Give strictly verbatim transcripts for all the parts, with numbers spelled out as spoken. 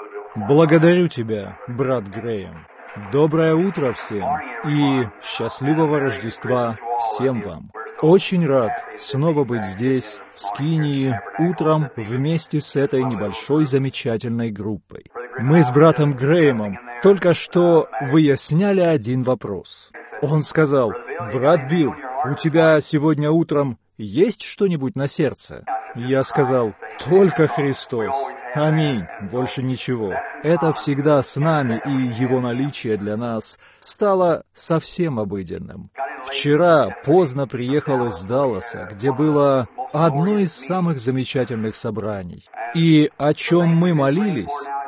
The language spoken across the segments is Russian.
Благодарю тебя, брат Грэем. Доброе утро всем и счастливого Рождества всем вам. Очень рад снова быть здесь, в Скинии, утром вместе с этой небольшой замечательной группой. Мы с братом Грэемом только что выясняли один вопрос. Он сказал: «Брат Билл, у тебя сегодня утром есть что-нибудь на сердце?» Я сказал: «Только Христос. Аминь. Больше ничего». Это всегда с нами, и его наличие для нас стало совсем обыденным. Вчера поздно приехал из Далласа, где было одно из самых замечательных собраний. И о чем мы молились,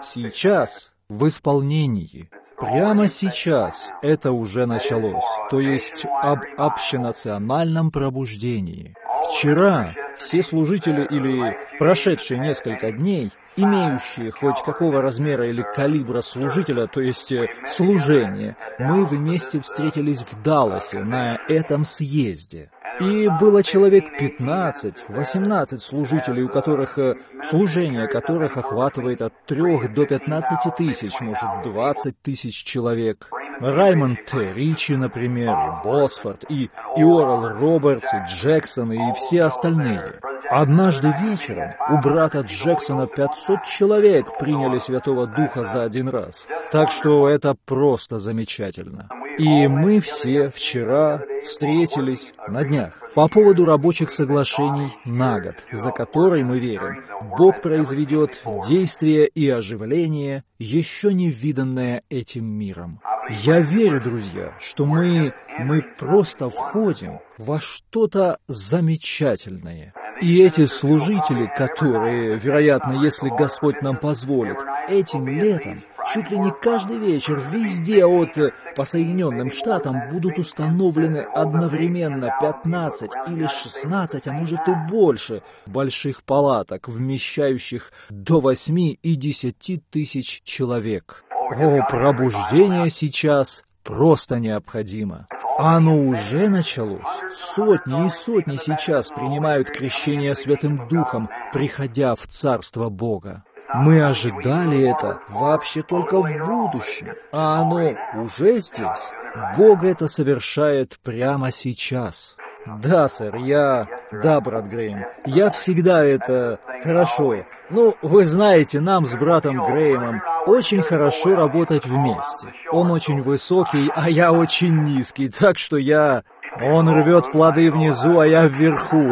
сейчас в исполнении. Прямо сейчас это уже началось, то есть об общенациональном пробуждении. Вчера все служители или прошедшие несколько дней, имеющие хоть какого размера или калибра служителя, то есть служение, мы вместе встретились в Далласе на этом съезде. И было человек пятнадцать-восемнадцать служителей, у которых служение которых охватывает от трех до пятнадцати тысяч, может, двадцать тысяч человек. Раймонд Т. Ричи, например, и Босфорд, и, и Орал Робертс, и Джексон, и все остальные. Однажды вечером у брата Джексона пятьсот человек приняли Святого Духа за один раз. Так что это просто замечательно. И мы все вчера встретились на днях по поводу рабочих соглашений на год, за который, мы верим, Бог произведет действие и оживление, еще не виданное этим миром. Я верю, друзья, что мы, мы просто входим во что-то замечательное. И эти служители, которые, вероятно, если Господь нам позволит, этим летом, чуть ли не каждый вечер, везде от по Соединенным Штатам будут установлены одновременно пятнадцать или шестнадцать, а может и больше, больших палаток, вмещающих до восьми и десяти тысяч человек. О, пробуждение сейчас просто необходимо. Оно уже началось. Сотни и сотни сейчас принимают крещение Святым Духом, приходя в Царство Бога. Мы ожидали это вообще только в будущем, а оно уже здесь. Бог это совершает прямо сейчас. Да, сэр, я... Да, брат Грэем, я всегда это... Хорошо. Ну, вы знаете, нам с братом Грэемом очень хорошо работать вместе. Он очень высокий, а я очень низкий, так что я... Он рвет плоды внизу, а я вверху.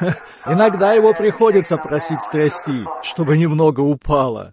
Иногда его приходится просить стрясти, чтобы немного упало.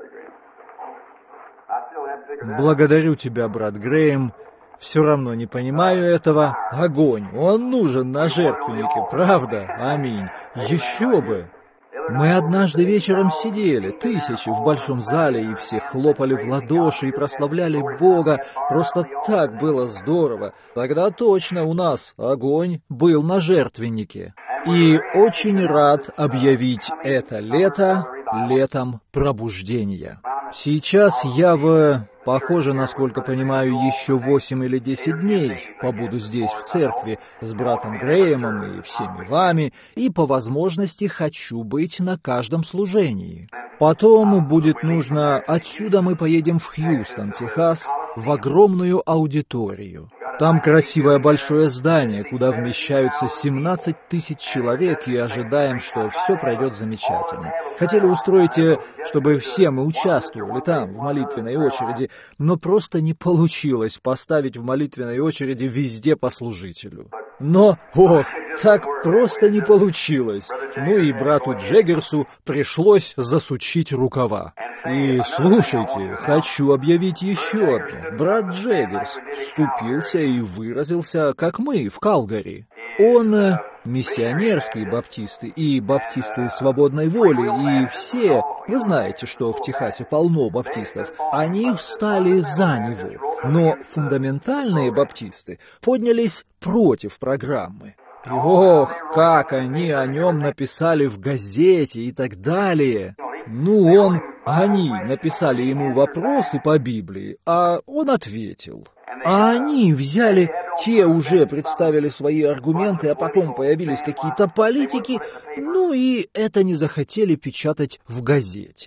Благодарю тебя, брат Грэем. Все равно не понимаю этого. Огонь, он нужен на жертвеннике, правда? Аминь. Еще бы. Мы однажды вечером сидели, тысячи, в большом зале, и все хлопали в ладоши и прославляли Бога. Просто так было здорово. Тогда точно у нас огонь был на жертвеннике. И очень рад объявить это лето летом пробуждения. Сейчас я в... Похоже, насколько понимаю, еще восемь или десять дней побуду здесь, в церкви, с братом Грэемом и всеми вами, и по возможности хочу быть на каждом служении. Потом будет нужно... Отсюда мы поедем в Хьюстон, Техас, в огромную аудиторию. Там красивое большое здание, куда вмещаются семнадцать тысяч человек, и ожидаем, что все пройдет замечательно. Хотели устроить, чтобы все мы участвовали там, в молитвенной очереди, но просто не получилось поставить в молитвенной очереди везде по служителю. Но, ох, так просто не получилось. Ну и брату Джеггерсу пришлось засучить рукава. И слушайте, хочу объявить еще одно. Брат Джеггерс вступился и выразился, как мы, в Калгари. Он миссионерские баптисты и баптисты свободной воли, и все, вы знаете, что в Техасе полно баптистов, они встали за него. Но фундаментальные баптисты поднялись против программы. И ох, как они о нем написали в газете и так далее. Ну, он... Они написали ему вопросы по Библии, а он ответил. А они взяли, те уже представили свои аргументы, а потом появились какие-то политики, ну и это не захотели печатать в газете.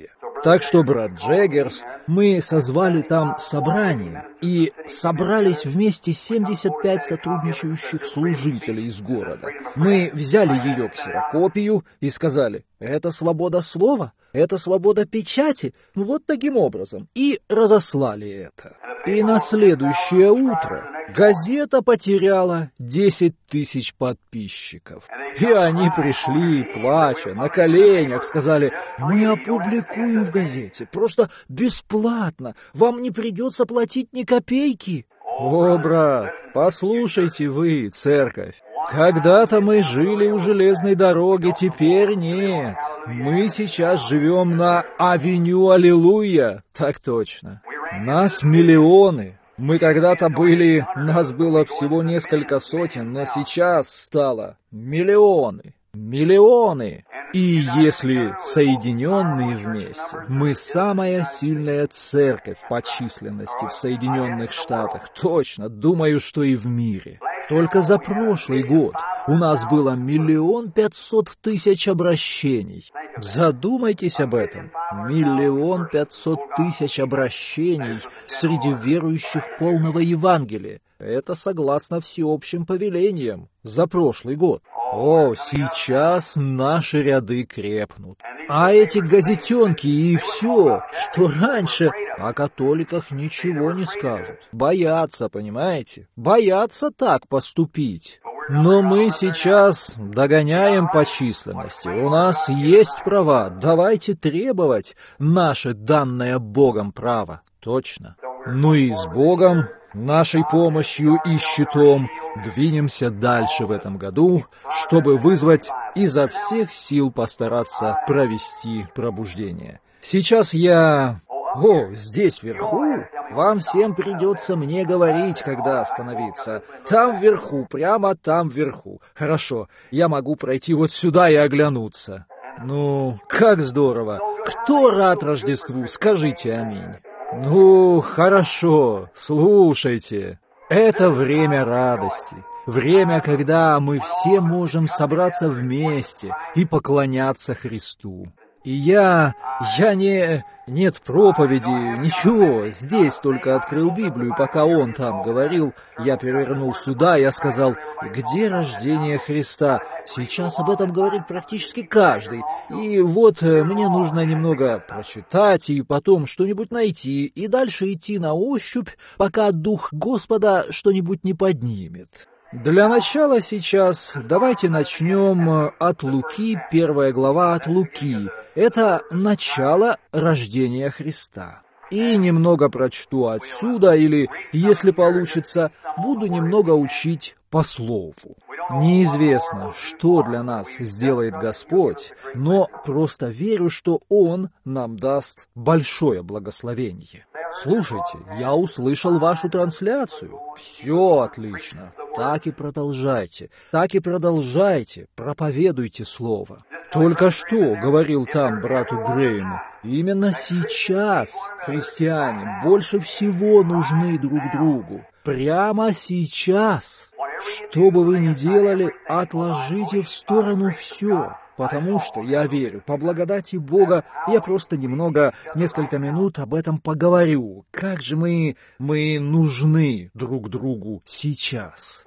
Так что, брат Джеггерс, мы созвали там собрание, и собрались вместе семьдесят пять сотрудничающих служителей из города. Мы взяли ее ксерокопию и сказали: это свобода слова, это свобода печати, ну вот таким образом, и разослали это. И на следующее утро газета потеряла десять тысяч подписчиков. И они пришли, плача, на коленях, сказали: мы опубликуем в газете, просто бесплатно, вам не придется платить ни копейки. О, брат, послушайте вы, церковь, когда-то мы жили у железной дороги, теперь нет. Мы сейчас живем на авеню Аллилуйя, так точно. Нас миллионы. Мы когда-то были, нас было всего несколько сотен, но сейчас стало миллионы, миллионы. И если соединенные вместе, мы самая сильная церковь по численности в Соединенных Штатах, точно, думаю, что и в мире. Только за прошлый год у нас было миллион пятьсот тысяч обращений. Задумайтесь об этом. Миллион пятьсот тысяч обращений среди верующих полного Евангелия. Это согласно всеобщим повелениям за прошлый год. О, сейчас наши ряды крепнут. А эти газетенки и все, что раньше, о католиках ничего не скажут. Боятся, понимаете? Боятся так поступить. Но мы сейчас догоняем по численности. У нас есть права. Давайте требовать наше данное Богом право. Точно. Ну и с Богом, нашей помощью и щитом двинемся дальше в этом году, чтобы вызвать изо всех сил постараться провести пробуждение. Сейчас я... О, здесь вверху? Вам всем придется мне говорить, когда остановиться. Там вверху, прямо там вверху. Хорошо, я могу пройти вот сюда и оглянуться. Ну, как здорово. Кто рад Рождеству? Скажите аминь. Ну, хорошо, слушайте. Это время радости. Время, когда мы все можем собраться вместе и поклоняться Христу. И я... я не... нет проповеди, ничего. Здесь только открыл Библию, пока он там говорил. Я перевернул сюда, я сказал: где рождение Христа? Сейчас об этом говорит практически каждый. И вот мне нужно немного прочитать и потом что-нибудь найти, и дальше идти на ощупь, пока Дух Господа что-нибудь не поднимет. Для начала сейчас давайте начнем от Луки, первая глава от Луки. Это начало рождения Христа. И немного прочту отсюда, или, если получится, буду немного учить по слову. Неизвестно, что для нас сделает Господь, но просто верю, что Он нам даст большое благословение. Слушайте, я услышал вашу трансляцию. Все отлично. Так и продолжайте, так и продолжайте, проповедуйте слово. Только что говорил там брату Грейму, именно сейчас христиане больше всего нужны друг другу. Прямо сейчас. Что бы вы ни делали, отложите в сторону все. Потому что, я верю, по благодати Бога, я просто немного, несколько минут об этом поговорю. Как же мы, мы нужны друг другу сейчас.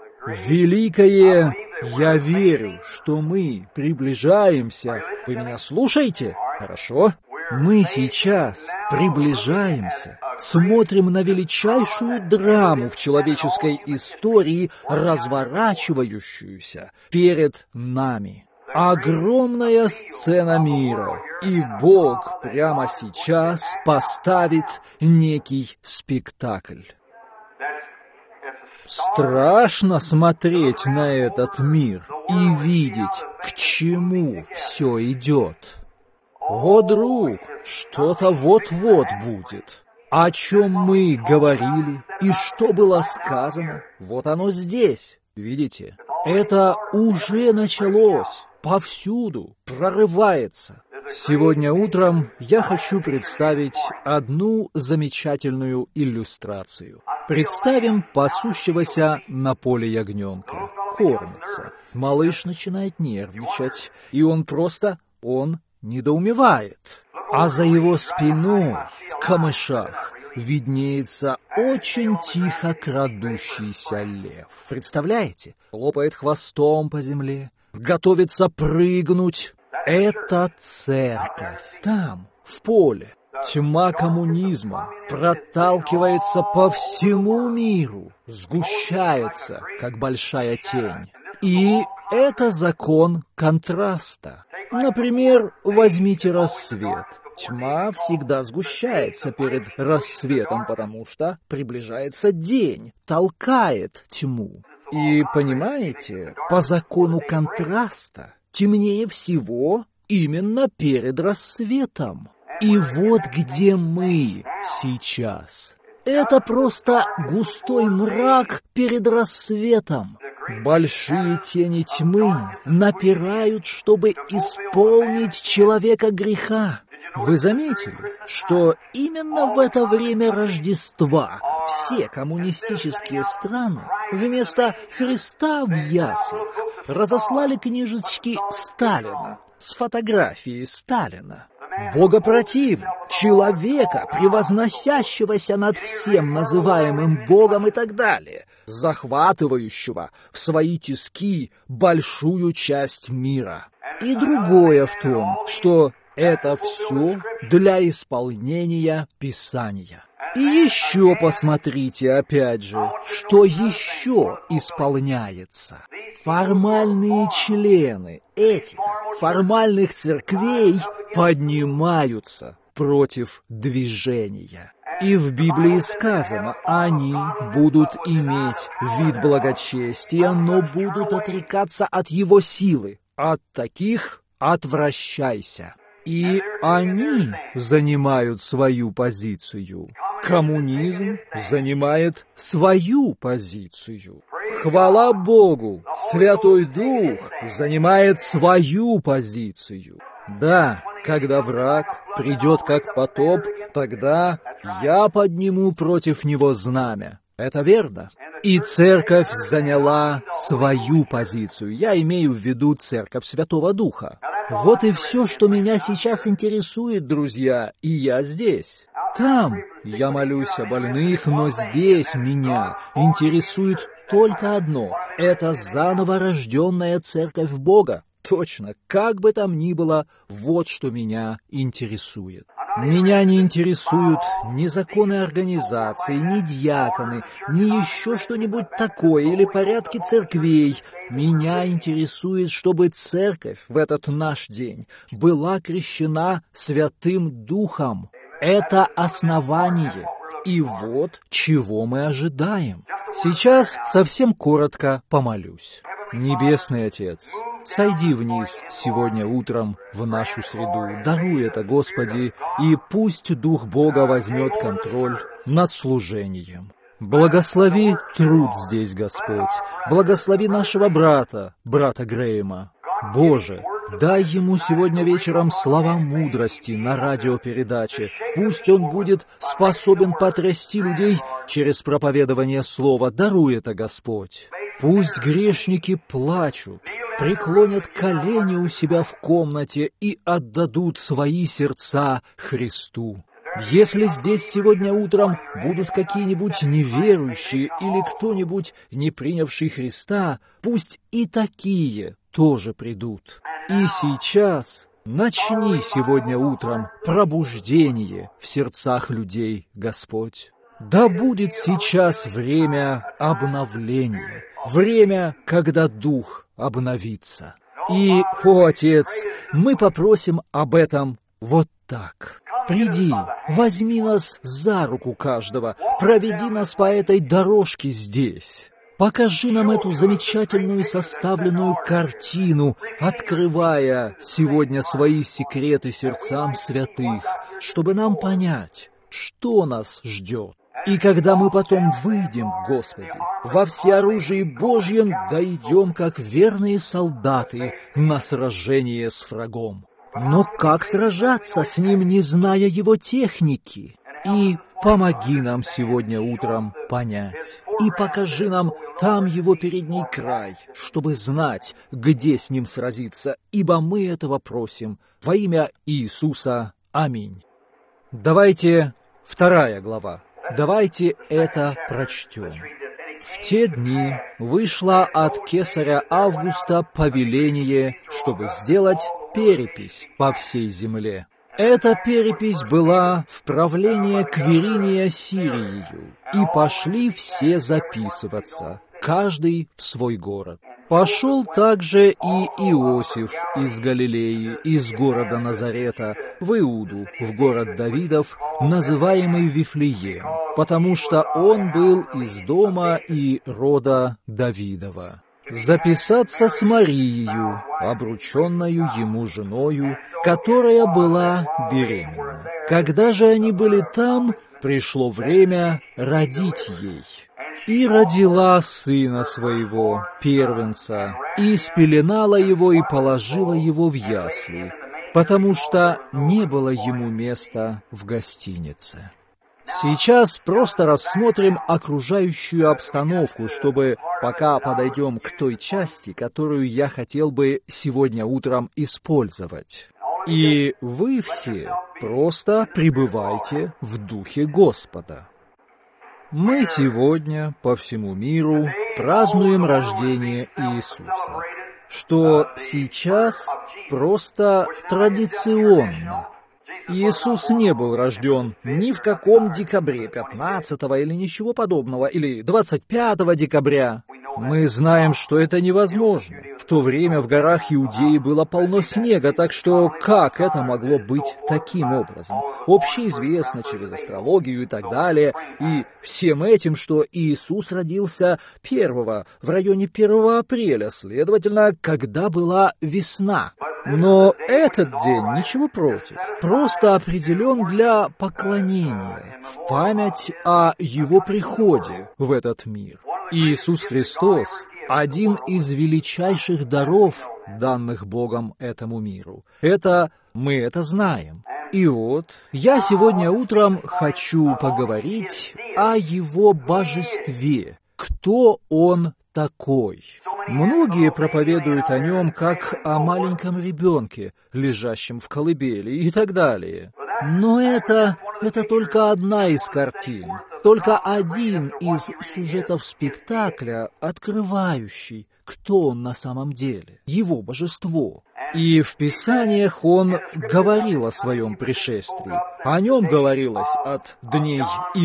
Великое, я верю, что мы приближаемся. Вы меня слушаете? Хорошо. Мы сейчас приближаемся, смотрим на величайшую драму в человеческой истории, разворачивающуюся перед нами. Огромная сцена мира, и Бог прямо сейчас поставит некий спектакль. Страшно смотреть на этот мир и видеть, к чему все идет. О, друг, что-то вот-вот будет. О чем мы говорили и что было сказано, вот оно здесь, видите? Это уже началось. Повсюду, прорывается. Сегодня утром я хочу представить одну замечательную иллюстрацию. Представим пасущегося на поле ягненка. Кормится. Малыш начинает нервничать, и он просто, он недоумевает. а за его спиной, в камышах, виднеется очень тихо крадущийся лев. Представляете? Лопает хвостом по земле, готовится прыгнуть. Это церковь. Там, в поле, тьма коммунизма проталкивается по всему миру, сгущается, как большая тень. И это закон контраста. Например, возьмите рассвет. Тьма всегда сгущается перед рассветом, потому что приближается день, толкает тьму. И понимаете, по закону контраста темнее всего именно перед рассветом. И вот где мы сейчас. Это просто густой мрак перед рассветом. Большие тени тьмы напирают, чтобы исполнить человека греха. Вы заметили, что именно в это время Рождества все коммунистические страны вместо Христа в яслях разослали книжечки Сталина с фотографией Сталина? Богопротивник, человека, превозносящегося над всем называемым Богом и так далее, захватывающего в свои тиски большую часть мира. И другое в том, что это все для исполнения Писания. И еще посмотрите, опять же, что еще исполняется. Формальные члены этих формальных церквей поднимаются против движения. И в Библии сказано, они будут иметь вид благочестия, но будут отрекаться от его силы. От таких отвращайся. И они занимают свою позицию. Коммунизм занимает свою позицию. Хвала Богу, Святой Дух занимает свою позицию. Да, когда враг придет как потоп, тогда я подниму против него знамя. Это верно. И церковь заняла свою позицию. Я имею в виду церковь Святого Духа. Вот и все, что меня сейчас интересует, друзья, и я здесь. Там я молюсь о больных, но здесь меня интересует только одно — это заново рожденная церковь Бога. Точно, как бы там ни было, вот что меня интересует. Меня не интересуют ни законы организации, ни диаконы, ни еще что-нибудь такое, или порядки церквей. Меня интересует, чтобы церковь в этот наш день была крещена Святым Духом. Это основание. И вот чего мы ожидаем. Сейчас совсем коротко помолюсь. Небесный Отец, сойди вниз сегодня утром в нашу среду, даруй это, Господи, и пусть Дух Бога возьмет контроль над служением. Благослови труд здесь, Господь, благослови нашего брата, брата Грэема. Боже, дай ему сегодня вечером слова мудрости на радиопередаче. Пусть он будет способен потрясти людей через проповедование слова. Даруй это, Господь. Пусть грешники плачут, преклонят колени у себя в комнате и отдадут свои сердца Христу. Если здесь сегодня утром будут какие-нибудь неверующие или кто-нибудь, не принявший Христа, пусть и такие тоже придут. И сейчас начни сегодня утром пробуждение в сердцах людей, Господь. Да будет сейчас время обновления, время, когда Дух обновится. И, о, Отец, мы попросим об этом вот так. Приди, возьми нас за руку каждого, проведи нас по этой дорожке здесь. Покажи нам эту замечательную составленную картину, открывая сегодня свои секреты сердцам святых, чтобы нам понять, что нас ждет. И когда мы потом выйдем, Господи, во всеоружии Божьем, дойдем, как верные солдаты, на сражение с врагом. Но как сражаться с ним, не зная его техники? И помоги нам сегодня утром понять. И покажи нам там его передний край, чтобы знать, где с ним сразиться, ибо мы этого просим во имя Иисуса. Аминь. Давайте вторая глава. Давайте это прочтем. В те дни вышло от кесаря Августа повеление, чтобы сделать перепись по всей земле. Эта перепись была в правление Квириния Сирией, и пошли все записываться, каждый в свой город. Пошел также и Иосиф из Галилеи, из города Назарета, в Иуду, в город Давидов, называемый Вифлеем, потому что он был из дома и рода Давидова. Записаться с Марией, обрученною ему женою, которая была беременна. Когда же они были там, пришло время родить ей. И родила сына своего, первенца, и спеленала его и положила его в ясли, потому что не было ему места в гостинице. Сейчас просто рассмотрим окружающую обстановку, чтобы пока подойдем к той части, которую я хотел бы сегодня утром использовать. И вы все просто пребывайте в Духе Господа. Мы сегодня по всему миру празднуем рождение Иисуса, что сейчас просто традиционно. Иисус не был рожден ни в каком декабре пятнадцатого или ничего подобного, или двадцать пятого декабря. Мы знаем, что это невозможно. В то время в горах Иудеи было полно снега, так что как это могло быть таким образом? Общеизвестно через астрологию и так далее, и всем этим, что Иисус родился первого, в районе первого апреля, следовательно, когда была весна. Но этот день, ничего против, просто определен для поклонения, в память о Его приходе в этот мир. Иисус Христос – один из величайших даров, данных Богом этому миру. Это мы это знаем. И вот, я сегодня утром хочу поговорить о Его божестве. Кто Он такой? Многие проповедуют о Нем как о маленьком ребенке, лежащем в колыбели и так далее. Но это, это только одна из картин, только один из сюжетов спектакля, открывающий, кто Он на самом деле, Его божество. И в Писаниях Он говорил о Своем пришествии. О Нем говорилось от дней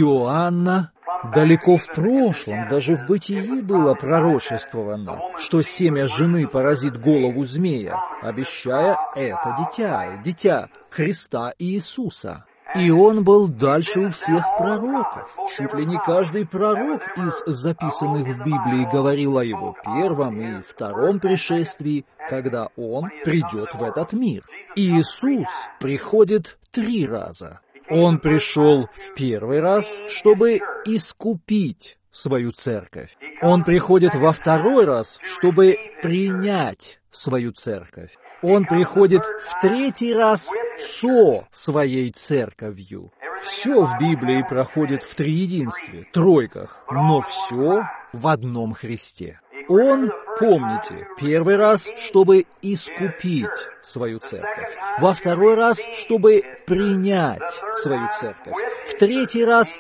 Иоанна. Далеко в прошлом, даже в Бытии было пророчествовано, что семя жены поразит голову змея, обещая это дитя, дитя Христа Иисуса. И он был дальше у всех пророков. Чуть ли не каждый пророк из записанных в Библии говорил о его первом и втором пришествии, когда он придет в этот мир. Иисус приходит три раза. Он пришел в первый раз, чтобы искупить свою церковь. Он приходит во второй раз, чтобы принять свою церковь. Он приходит в третий раз со своей церковью. Все в Библии проходит в триединстве, тройках, но все в одном Христе. Он, помните, первый раз, чтобы искупить свою церковь, во второй раз, чтобы принять свою церковь, в третий раз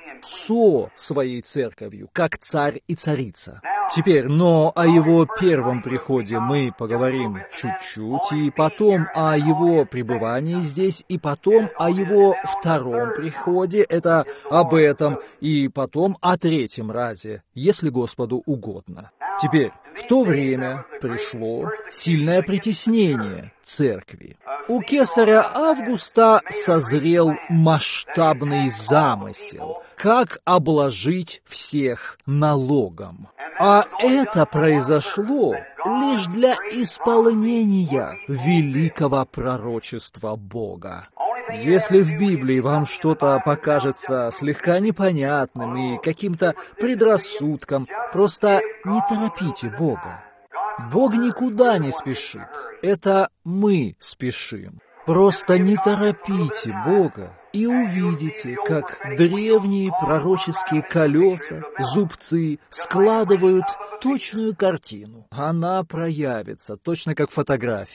со своей церковью, как царь и царица. Теперь, но о его первом приходе мы поговорим чуть-чуть, и потом о его пребывании здесь, и потом о его втором приходе, это об этом, и потом о третьем разе, если Господу угодно. Теперь, в то время пришло сильное притеснение церкви. У кесаря Августа созрел масштабный замысел, как обложить всех налогом. А это произошло лишь для исполнения великого пророчества Бога. Если в Библии вам что-то покажется слегка непонятным и каким-то предрассудком, просто не торопите Бога. Бог никуда не спешит. Это мы спешим. Просто не торопите Бога и увидите, как древние пророческие колеса, зубцы складывают точную картину. Она проявится, точно как фотография.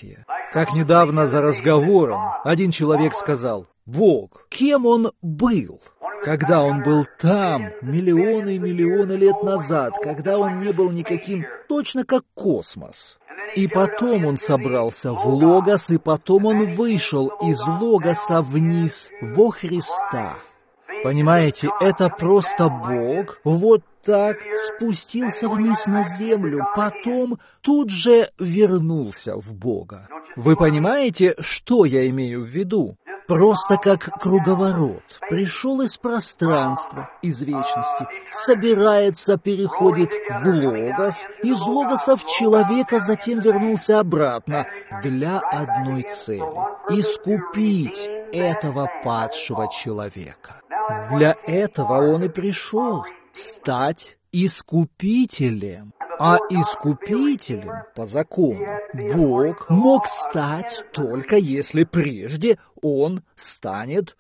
Как недавно за разговором один человек сказал: «Бог, кем он был?» Когда он был там, миллионы и миллионы лет назад, когда он не был никаким, точно как космос. И потом он собрался в Логос, и потом он вышел из Логоса вниз во Христа. Понимаете, это просто Бог вот так спустился вниз на землю, потом тут же вернулся в Бога. Вы понимаете, что я имею в виду? Просто как круговорот. Пришел из пространства, из вечности, собирается, переходит в Логос, из Логоса в человека, затем вернулся обратно для одной цели — искупить этого падшего человека. Для этого он и пришел — стать искупителем. А искупителем, по закону, Бог мог стать только если прежде он станет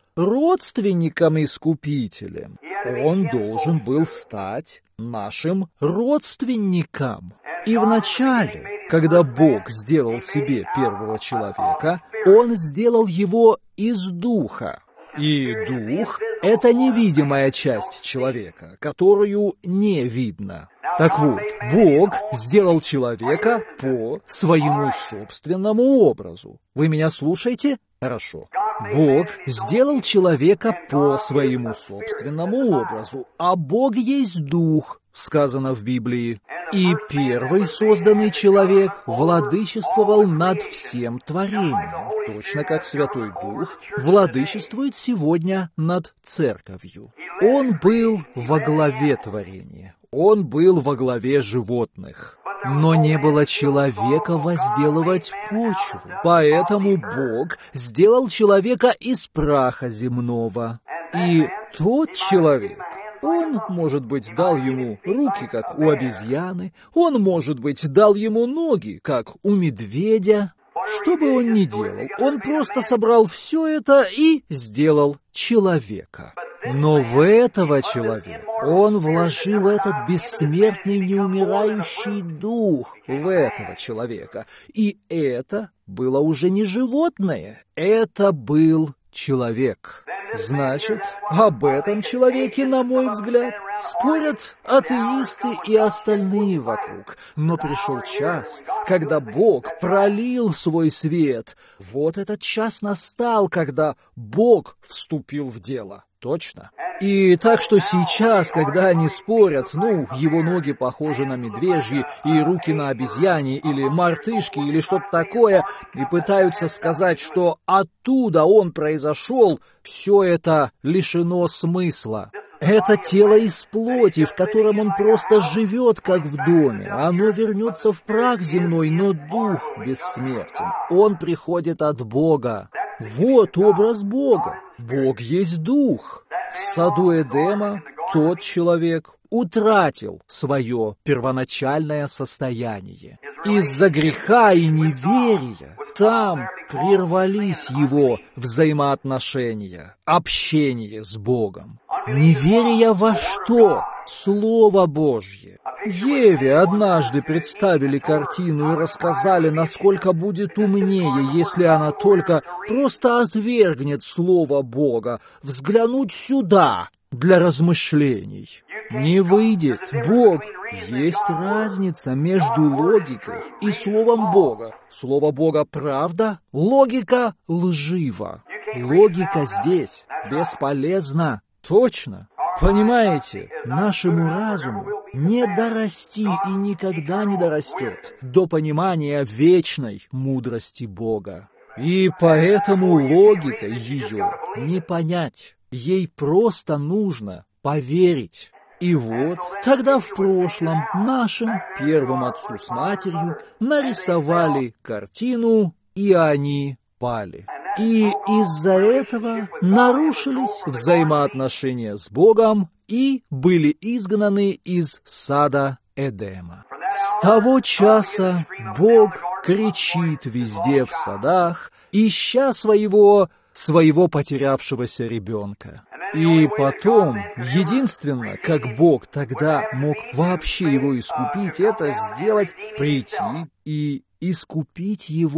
родственником-искупителем. Он должен был стать нашим родственником. И вначале, когда Бог сделал себе первого человека, Он сделал его из духа. И дух — это невидимая часть человека, которую не видно. Так вот, Бог сделал человека по своему собственному образу. Вы меня слушаете? Хорошо. Бог сделал человека по своему собственному образу, а Бог есть Дух, сказано в Библии. И первый созданный человек владычествовал над всем творением, точно как Святой Дух владычествует сегодня над Церковью. Он был во главе творения. Он был во главе животных. Но не было человека возделывать почву. Поэтому Бог сделал человека из праха земного. И тот человек, он, может быть, дал ему руки, как у обезьяны, он, может быть, дал ему ноги, как у медведя. Что бы он ни делал, он просто собрал все это и сделал человека. Но в этого человека он вложил этот бессмертный, неумирающий дух в этого человека. И это было уже не животное, это был человек. Значит, об этом человеке, на мой взгляд, спорят атеисты и остальные вокруг. Но пришел час, когда Бог пролил свой свет. Вот этот час настал, когда Бог вступил в дело. Точно. И так что сейчас, когда они спорят, ну, его ноги похожи на медвежьи, и руки на обезьяне, или мартышки, или что-то такое, и пытаются сказать, что оттуда он произошел, все это лишено смысла. Это тело из плоти, в котором он просто живет, как в доме. Оно вернется в прах земной, но дух бессмертен. Он приходит от Бога. Вот образ Бога. Бог есть дух. В саду Эдема тот человек утратил свое первоначальное состояние. Из-за греха и неверия там прервались его взаимоотношения, общение с Богом. Неверие во что? Слово Божье. Еве однажды представили картину и рассказали, насколько будет умнее, если она только просто отвергнет Слово Бога, взглянуть сюда для размышлений. Не выйдет. Бог. Есть разница между логикой и Словом Бога. Слово Бога — правда, логика — лжива. Логика здесь бесполезна. Точно. Понимаете, нашему разуму не дорасти и никогда не дорастет до понимания вечной мудрости Бога. И поэтому логикой ее не понять. Ей просто нужно поверить. И вот тогда в прошлом нашим первым отцу с матерью нарисовали картину, и они пали. И из-за этого нарушились взаимоотношения с Богом и были изгнаны из сада Эдема. С того часа Бог кричит везде в садах, ища своего, своего потерявшегося ребенка. И потом, единственное, как Бог тогда мог вообще его искупить, это сделать, прийти и искупить его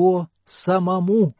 самому.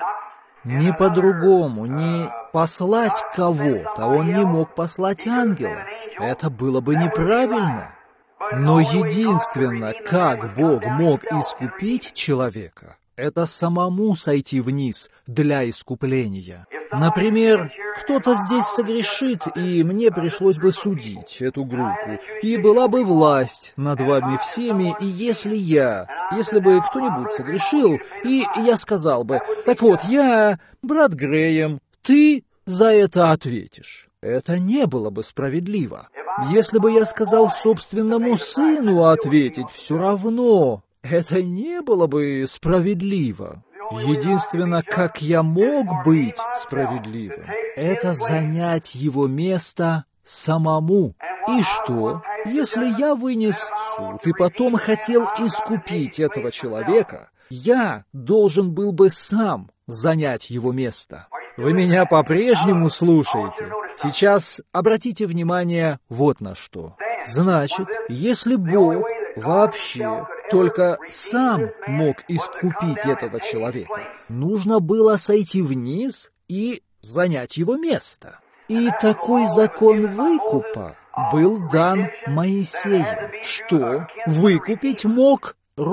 Не по-другому, не послать кого-то, он не мог послать ангела. Это было бы неправильно. Но единственно, как Бог мог искупить человека, это самому сойти вниз для искупления. Например, кто-то здесь согрешит, и мне пришлось бы судить эту группу, и была бы власть над вами всеми, и если я, если бы кто-нибудь согрешил, и я сказал бы: так вот, я, брат Грэем, ты за это ответишь. Это не было бы справедливо. Если бы я сказал собственному сыну ответить, все равно это не было бы справедливо. Единственное, как я мог быть справедливым, это занять его место самому. И что, если я вынес суд и потом хотел искупить этого человека, я должен был бы сам занять его место? Вы меня по-прежнему слушаете? Сейчас обратите внимание вот на что. Значит, если Бог вообще только сам мог искупить этого человека, нужно было сойти вниз и занять его место. И такой закон выкупа был дан Моисеем, что выкупить мог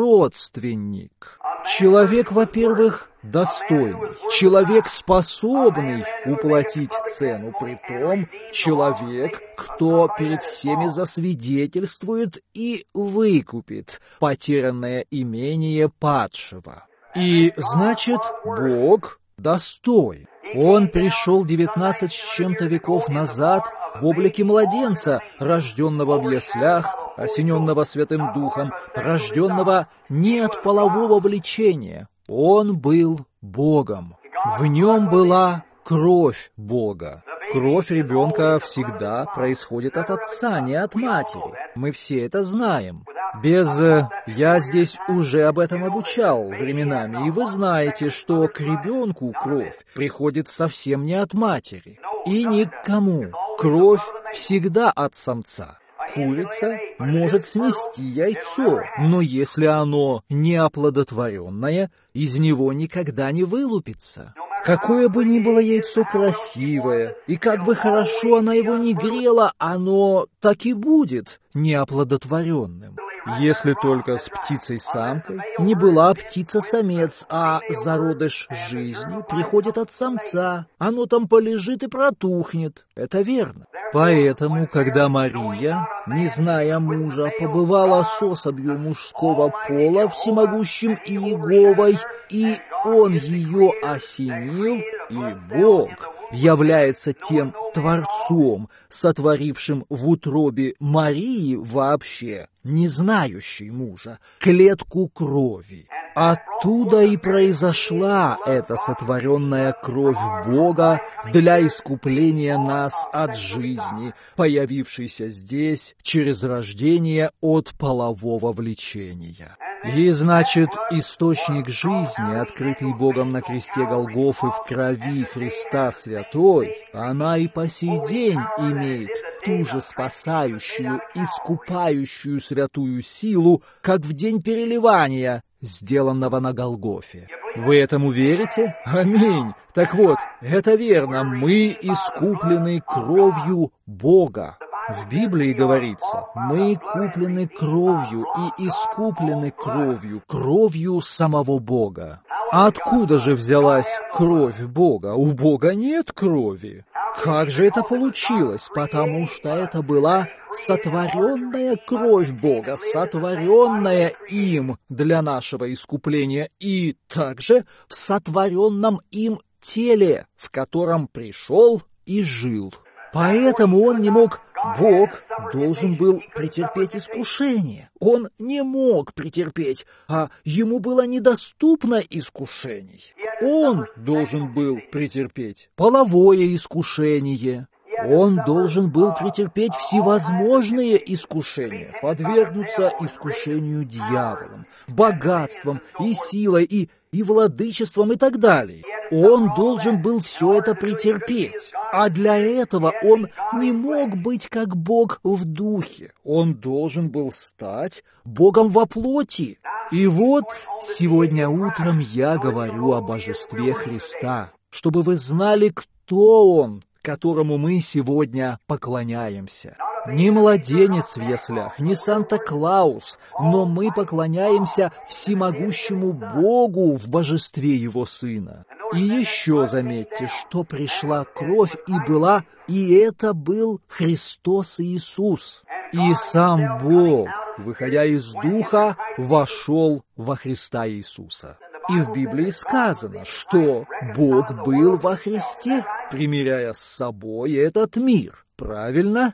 родственник. Человек, во-первых, достойный, человек, способный уплатить цену, притом человек, кто перед всеми засвидетельствует и выкупит потерянное имение падшего. И значит, Бог достоин. Он пришел девятнадцать с чем-то веков назад в облике младенца, рожденного в яслях, осененного Святым Духом, рожденного не от полового влечения. Он был Богом. В нем была кровь Бога. Кровь ребенка всегда происходит от отца, не от матери. Мы все это знаем. Без «я здесь уже об этом обучал» временами, и вы знаете, что к ребенку кровь приходит совсем не от матери. И ни к кому. Кровь всегда от самца. Курица может снести яйцо, но если оно неоплодотворенное, из него никогда не вылупится. Какое бы ни было яйцо красивое, и как бы хорошо она его ни грела, оно так и будет неоплодотворенным. Если только с птицей-самкой не была птица-самец, а зародыш жизни приходит от самца, оно там полежит и протухнет. Это верно. Поэтому, когда Мария, не зная мужа, побывала с особью мужского пола всемогущим Иеговой, и он ее осенил, и Бог является тем Творцом, сотворившим в утробе Марии вообще, не знающей мужа, клетку крови. Оттуда и произошла эта сотворенная кровь Бога для искупления нас от жизни, появившейся здесь через рождение от полового влечения. И, значит, источник жизни, открытый Богом на кресте Голгофы в крови Христа Святой, она и по сей день имеет ту же спасающую, искупающую святую силу, как в день переливания, сделанного на Голгофе. Вы этому верите? Аминь. Так вот, это верно, мы искуплены кровью Бога. В Библии говорится, мы куплены кровью и искуплены кровью, кровью самого Бога. А откуда же взялась кровь Бога? У Бога нет крови. Как же это получилось? Потому что это была сотворенная кровь Бога, сотворенная им для нашего искупления, и также в сотворенном им теле, в котором пришел и жил. Поэтому он не мог... Бог должен был претерпеть искушение. Он не мог претерпеть, а ему было недоступно искушений. Он должен был претерпеть половое искушение. Он должен был претерпеть всевозможные искушения, подвергнуться искушению дьяволом, богатством и силой, и, и владычеством и так далее. Он должен был все это претерпеть. А для этого он не мог быть как Бог в духе. Он должен был стать Богом во плоти. И вот сегодня утром я говорю о божестве Христа, чтобы вы знали, кто Он, которому мы сегодня поклоняемся. Не младенец в яслях, не Санта-Клаус, но мы поклоняемся всемогущему Богу в божестве Его Сына. И еще заметьте, что пришла кровь и была, и это был Христос Иисус. И сам Бог, выходя из Духа, вошел во Христа Иисуса. И в Библии сказано, что Бог был во Христе, примиряя с собой этот мир. Правильно?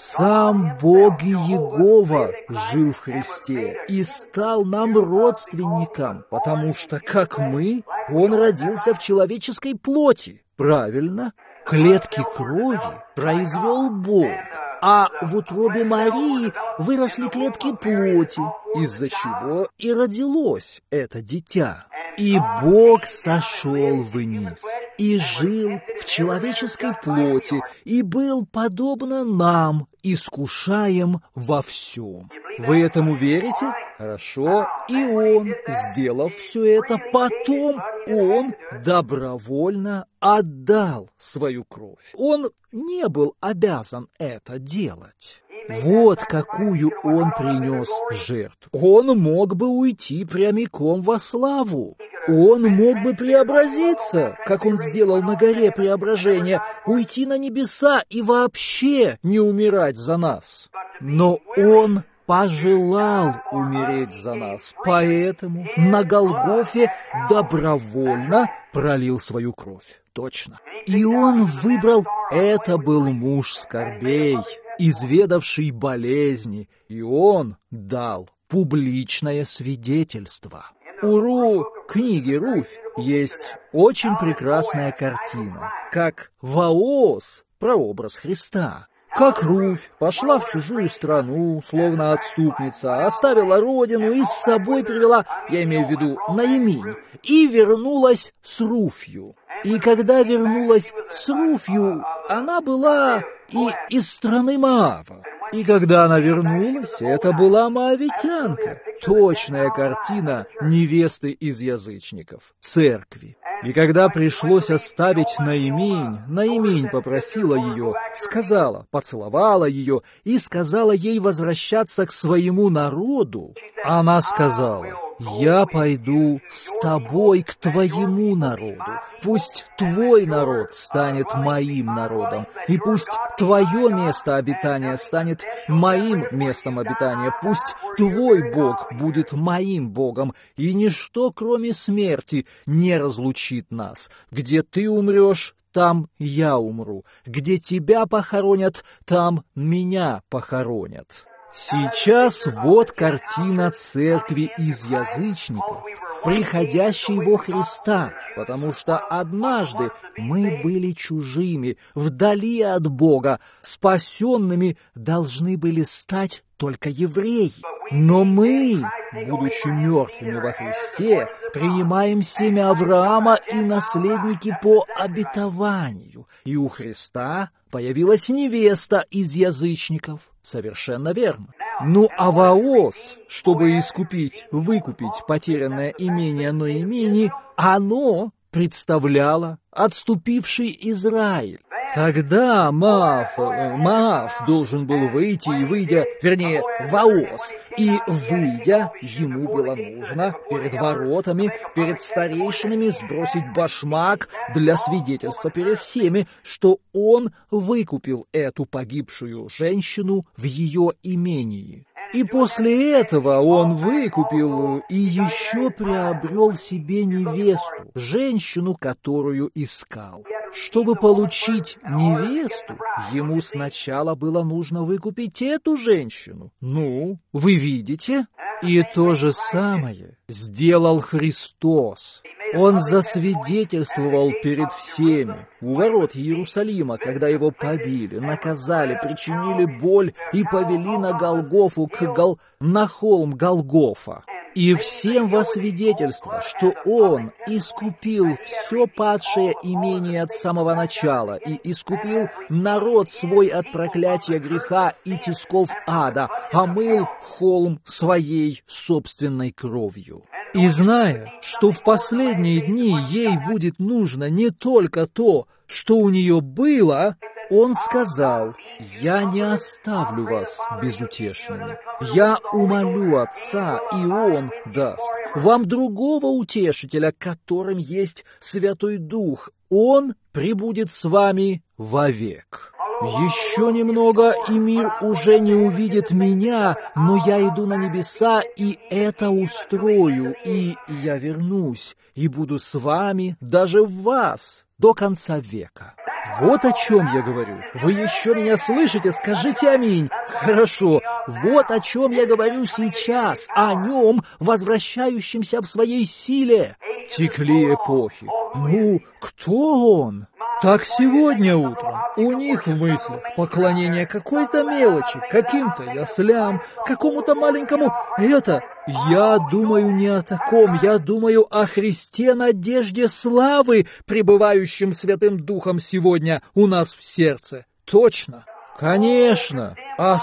Сам Бог Иегова жил в Христе и стал нам родственником, потому что, как мы, Он родился в человеческой плоти. Правильно? Клетки крови произвел Бог, а в утробе Марии выросли клетки плоти, из-за чего и родилось это дитя. И Бог сошел вниз, и жил в человеческой плоти, и был подобно нам, искушаем во всем. Вы этому верите? Хорошо. И Он, сделав все это, потом Он добровольно отдал свою кровь. Он не был обязан это делать. Вот какую Он принес жертву. Он мог бы уйти прямиком во славу. Он мог бы преобразиться, как Он сделал на горе преображения, уйти на небеса и вообще не умирать за нас. Но Он пожелал умереть за нас, поэтому на Голгофе добровольно пролил свою кровь. Точно. И Он выбрал, это был муж скорбей, изведавший болезни, и Он дал публичное свидетельство. У Ру, книги Руфь, есть очень прекрасная картина, как Ваос, прообраз Христа. Как Руфь пошла в чужую страну, словно отступница, оставила родину и с собой привела, я имею в виду Наиминь, и вернулась с Руфью. И когда вернулась с Руфью, она была и из страны Моава. И когда она вернулась, это была моавитянка. Точная картина невесты из язычников, церкви. И когда пришлось оставить Наиминь, Наиминь попросила ее, сказала, поцеловала ее и сказала ей возвращаться к своему народу. Она сказала: «Я пойду с тобой к твоему народу. Пусть твой народ станет моим народом, и пусть твое место обитания станет моим местом обитания. Пусть твой Бог будет моим Богом, и ничто, кроме смерти, не разлучит нас. Где ты умрешь, там я умру. Где тебя похоронят, там меня похоронят». Сейчас вот картина церкви из язычников, приходящей во Христа, потому что однажды мы были чужими, вдали от Бога, спасенными должны были стать только евреи. Но мы, будучи мертвыми во Христе, принимаем семя Авраама и наследники по обетованию. И у Христа появилась невеста из язычников. Совершенно верно. Ну а Ваос, чтобы искупить, выкупить потерянное имение Ноэмини, оно представляло отступивший Израиль. Тогда Маав, Маав должен был выйти и выйдя, вернее, Ваос, и выйдя, ему было нужно перед воротами, перед старейшинами сбросить башмак для свидетельства перед всеми, что он выкупил эту погибшую женщину в ее имении. И после этого он выкупил и еще приобрел себе невесту, женщину, которую искал. Чтобы получить невесту, ему сначала было нужно выкупить эту женщину. Ну, вы видите? И то же самое сделал Христос. Он засвидетельствовал перед всеми у ворот Иерусалима, когда его побили, наказали, причинили боль и повели на Голгофу, к Гол... на холм Голгофа. И всем во свидетельство, что Он искупил все падшее имение от самого начала и искупил народ свой от проклятия греха и тисков ада, омыл холм своей собственной кровью. И зная, что в последние дни ей будет нужно не только то, что у нее было, Он сказал: «Я не оставлю вас безутешными. Я умолю Отца, и Он даст вам другого утешителя, которым есть Святой Дух. Он пребудет с вами вовек. Еще немного, и мир уже не увидит меня, но я иду на небеса, и это устрою, и я вернусь, и буду с вами, даже в вас, до конца века». Вот о чем я говорю. Вы еще меня слышите? Скажите аминь. Хорошо. Вот о чем я говорю сейчас. О нем, возвращающемся в своей силе. Текли эпохи. Ну, кто он? Так сегодня утром у них в мыслях поклонение какой-то мелочи, каким-то яслям, какому-то маленькому это. Я думаю не о таком, я думаю о Христе, надежде славы, пребывающем Святым Духом сегодня у нас в сердце. Точно. Конечно,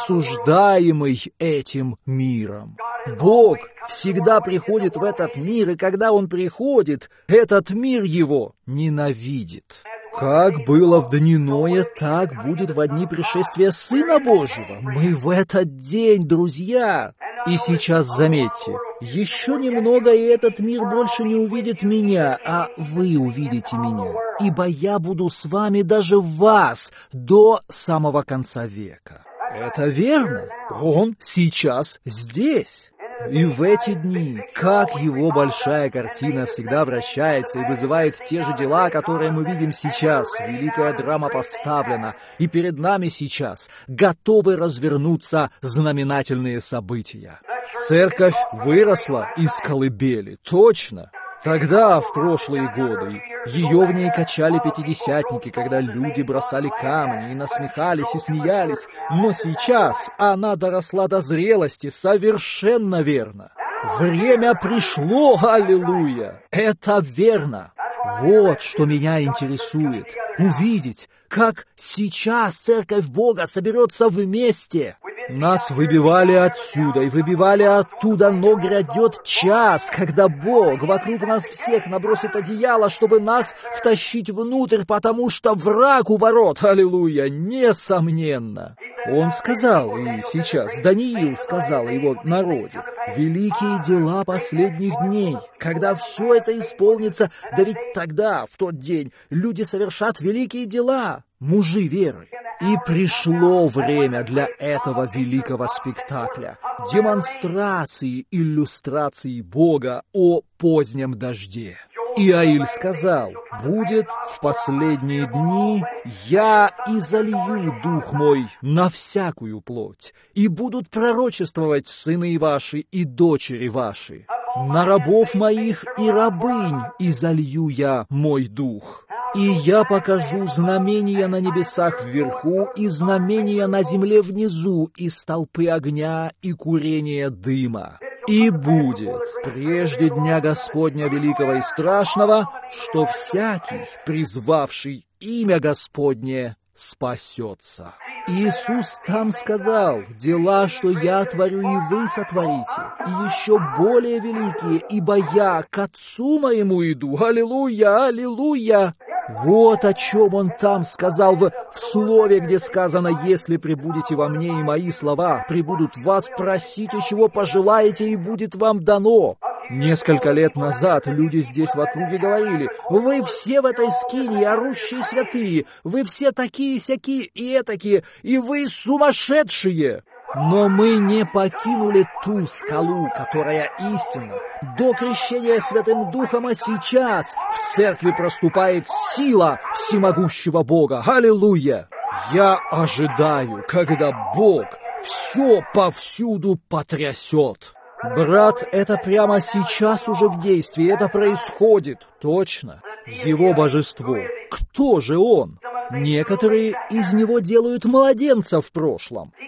осуждаемый этим миром. Бог всегда приходит в этот мир, и когда Он приходит, этот мир Его ненавидит. Как было в дни Ноя, так будет во дни пришествия Сына Божьего. Мы в этот день, друзья. И сейчас заметьте, еще немного, и этот мир больше не увидит меня, а вы увидите меня. Ибо я буду с вами даже в вас до самого конца века. Это верно. Он сейчас здесь. И в эти дни, как его большая картина всегда вращается и вызывает те же дела, которые мы видим сейчас. Великая драма поставлена, и перед нами сейчас готовы развернуться знаменательные события. Церковь выросла из колыбели, точно. Тогда, в прошлые годы, ее в ней качали пятидесятники, когда люди бросали камни и насмехались и смеялись. Но сейчас она доросла до зрелости, совершенно верно. Время пришло, аллилуйя! Это верно. Вот что меня интересует. Увидеть, как сейчас Церковь Бога соберется вместе. Нас выбивали отсюда и выбивали оттуда, но грядет час, когда Бог вокруг нас всех набросит одеяло, чтобы нас втащить внутрь, потому что враг у ворот, аллилуйя, несомненно. Он сказал, и сейчас Даниил сказал о его народе, великие дела последних дней, когда все это исполнится, да ведь тогда, в тот день, люди совершат великие дела, мужи веры. И пришло время для этого великого спектакля, демонстрации, иллюстрации Бога о позднем дожде. Иаиль сказал: «Будет в последние дни я изолью дух мой на всякую плоть, и будут пророчествовать сыны ваши и дочери ваши. На рабов моих и рабынь изолью я мой дух». И я покажу знамения на небесах вверху и знамения на земле внизу, и столпы огня и курения дыма. И будет прежде дня Господня великого и страшного, что всякий, призвавший имя Господне, спасется. Иисус там сказал: «Дела, что я творю, и вы сотворите, и еще более великие, ибо я к Отцу моему иду». Аллилуйя, аллилуйя! Вот о чем он там сказал в, в слове, где сказано: «Если пребудете во мне, и мои слова пребудут в вас, просите, чего пожелаете, и будет вам дано». Несколько лет назад люди здесь в округе говорили: «Вы все в этой скинии орущие святые, вы все такие-сякие и этакие, и вы сумасшедшие». Но мы не покинули ту скалу, которая истинна. До крещения Святым Духом, а сейчас в церкви проступает сила всемогущего Бога. Аллилуйя! Я ожидаю, когда Бог все повсюду потрясет. Брат, это прямо сейчас уже в действии, это происходит. Точно. Его божество. Кто же он? Некоторые из него делают младенца в прошлом.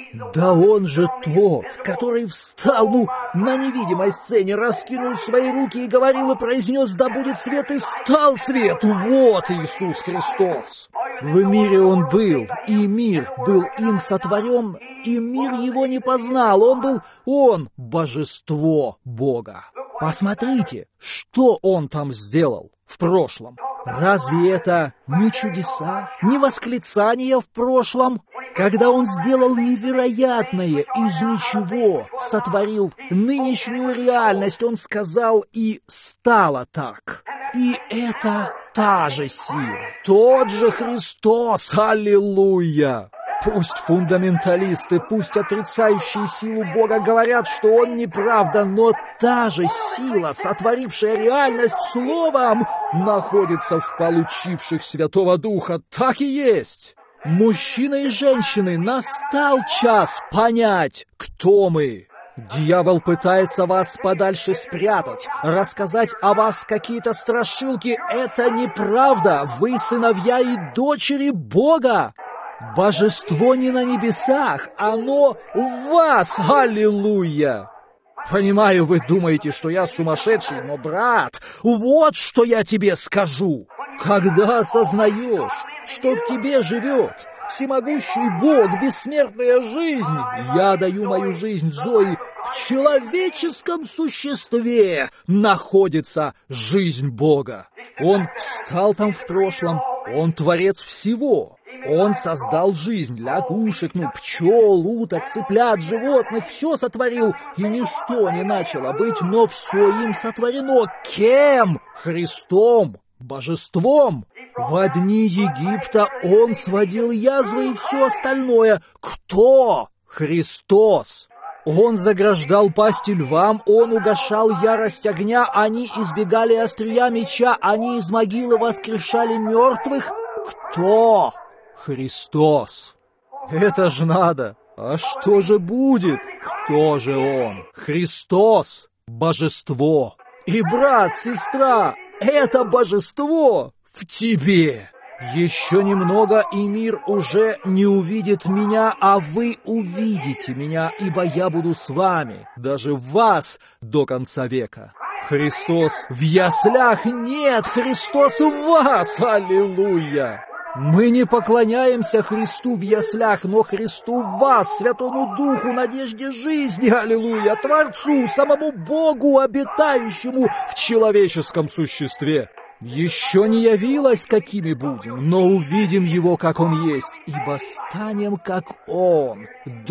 Да он же тот, который встал, ну, на невидимой сцене, раскинул свои руки и говорил и произнес: «Да будет свет», и стал свет. Вот Иисус Христос. В мире он был, и мир был им сотворен, и мир его не познал. Он был, он, божество Бога. Посмотрите, что он там сделал в прошлом. Разве это не чудеса, не восклицания в прошлом? Когда он сделал невероятное из ничего, сотворил нынешнюю реальность, он сказал, и стало так. И это та же сила, тот же Христос, аллилуйя! Пусть фундаменталисты, пусть отрицающие силу Бога говорят, что он неправда, но та же сила, сотворившая реальность словом, находится в получивших Святого Духа. Так и есть. Мужчины и женщины, настал час понять, кто мы. Дьявол пытается вас подальше спрятать, рассказать о вас какие-то страшилки. Это неправда. Вы сыновья и дочери Бога. Божество не на небесах, оно в вас. Аллилуйя! Понимаю, вы думаете, что я сумасшедший, но, брат, вот что я тебе скажу. Когда осознаешь, что в тебе живет всемогущий Бог, бессмертная жизнь, я даю мою жизнь Зои, в человеческом существе находится жизнь Бога. Он встал там в прошлом, он творец всего. Он создал жизнь, лягушек, ну, пчел, уток, цыплят, животных, все сотворил, и ничто не начало быть, но все им сотворено. Кем? Христом, божеством. В дни Египта он сводил язвы и все остальное. Кто? Христос. Он заграждал пасти львам, он угашал ярость огня, они избегали острия меча, они из могилы воскрешали мертвых. Кто? Христос. Это ж надо. А что же будет? Кто же он? Христос. Божество. И брат, сестра, это божество в тебе. Еще немного, и мир уже не увидит меня, а вы увидите меня, ибо я буду с вами, даже в вас, до конца века. Христос в яслях? Нет, Христос в вас! Аллилуйя! Мы не поклоняемся Христу в яслях, но Христу в вас, Святому Духу, надежде жизни, аллилуйя, Творцу, самому Богу, обитающему в человеческом существе. Еще не явилось, какими будем, но увидим Его, как Он есть, ибо станем, как Он,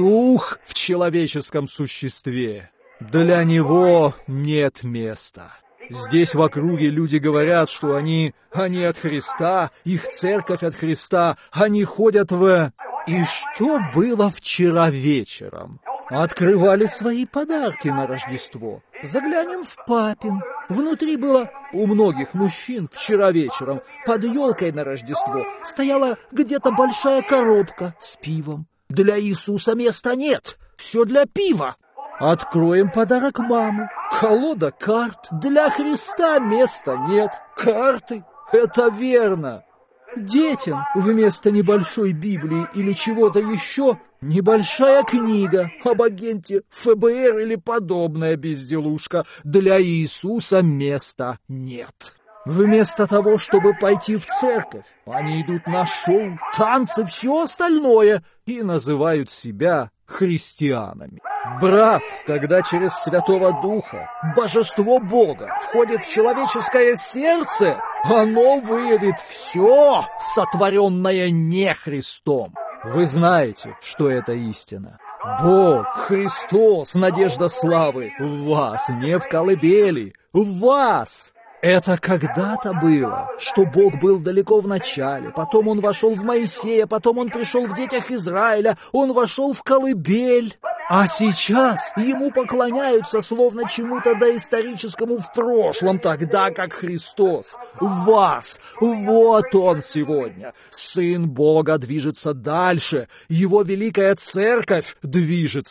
Дух в человеческом существе. Для Него нет места. Здесь в округе люди говорят, что они, они от Христа, их церковь от Христа, они ходят в... И что было вчера вечером? Открывали свои подарки на Рождество. Заглянем в папин. Внутри было у многих мужчин вчера вечером под елкой на Рождество стояла где-то большая коробка с пивом. Для Иисуса места нет, все для пива. Откроем подарок мамы. Колода карт. Для Христа места нет. Карты. Это верно. Детям вместо небольшой Библии или чего-то еще небольшая книга об агенте эф бэ эр или подобная безделушка. Для Иисуса места нет. Вместо того, чтобы пойти в церковь, они идут на шоу, танцы, все остальное и называют себя христианами. Брат, когда через Святого Духа божество Бога входит в человеческое сердце, оно выявит все, сотворенное не Христом. Вы знаете, что это истина. Бог, Христос, надежда славы в вас, не в колыбели, в вас. Это когда-то было, что Бог был далеко в начале, потом Он вошел в Моисея, потом Он пришел в детях Израиля, Он вошел в колыбель. А сейчас Ему поклоняются словно чему-то доисторическому в прошлом, тогда как Христос в вас. Вот Он сегодня. Сын Бога движется дальше, Его великая церковь движется.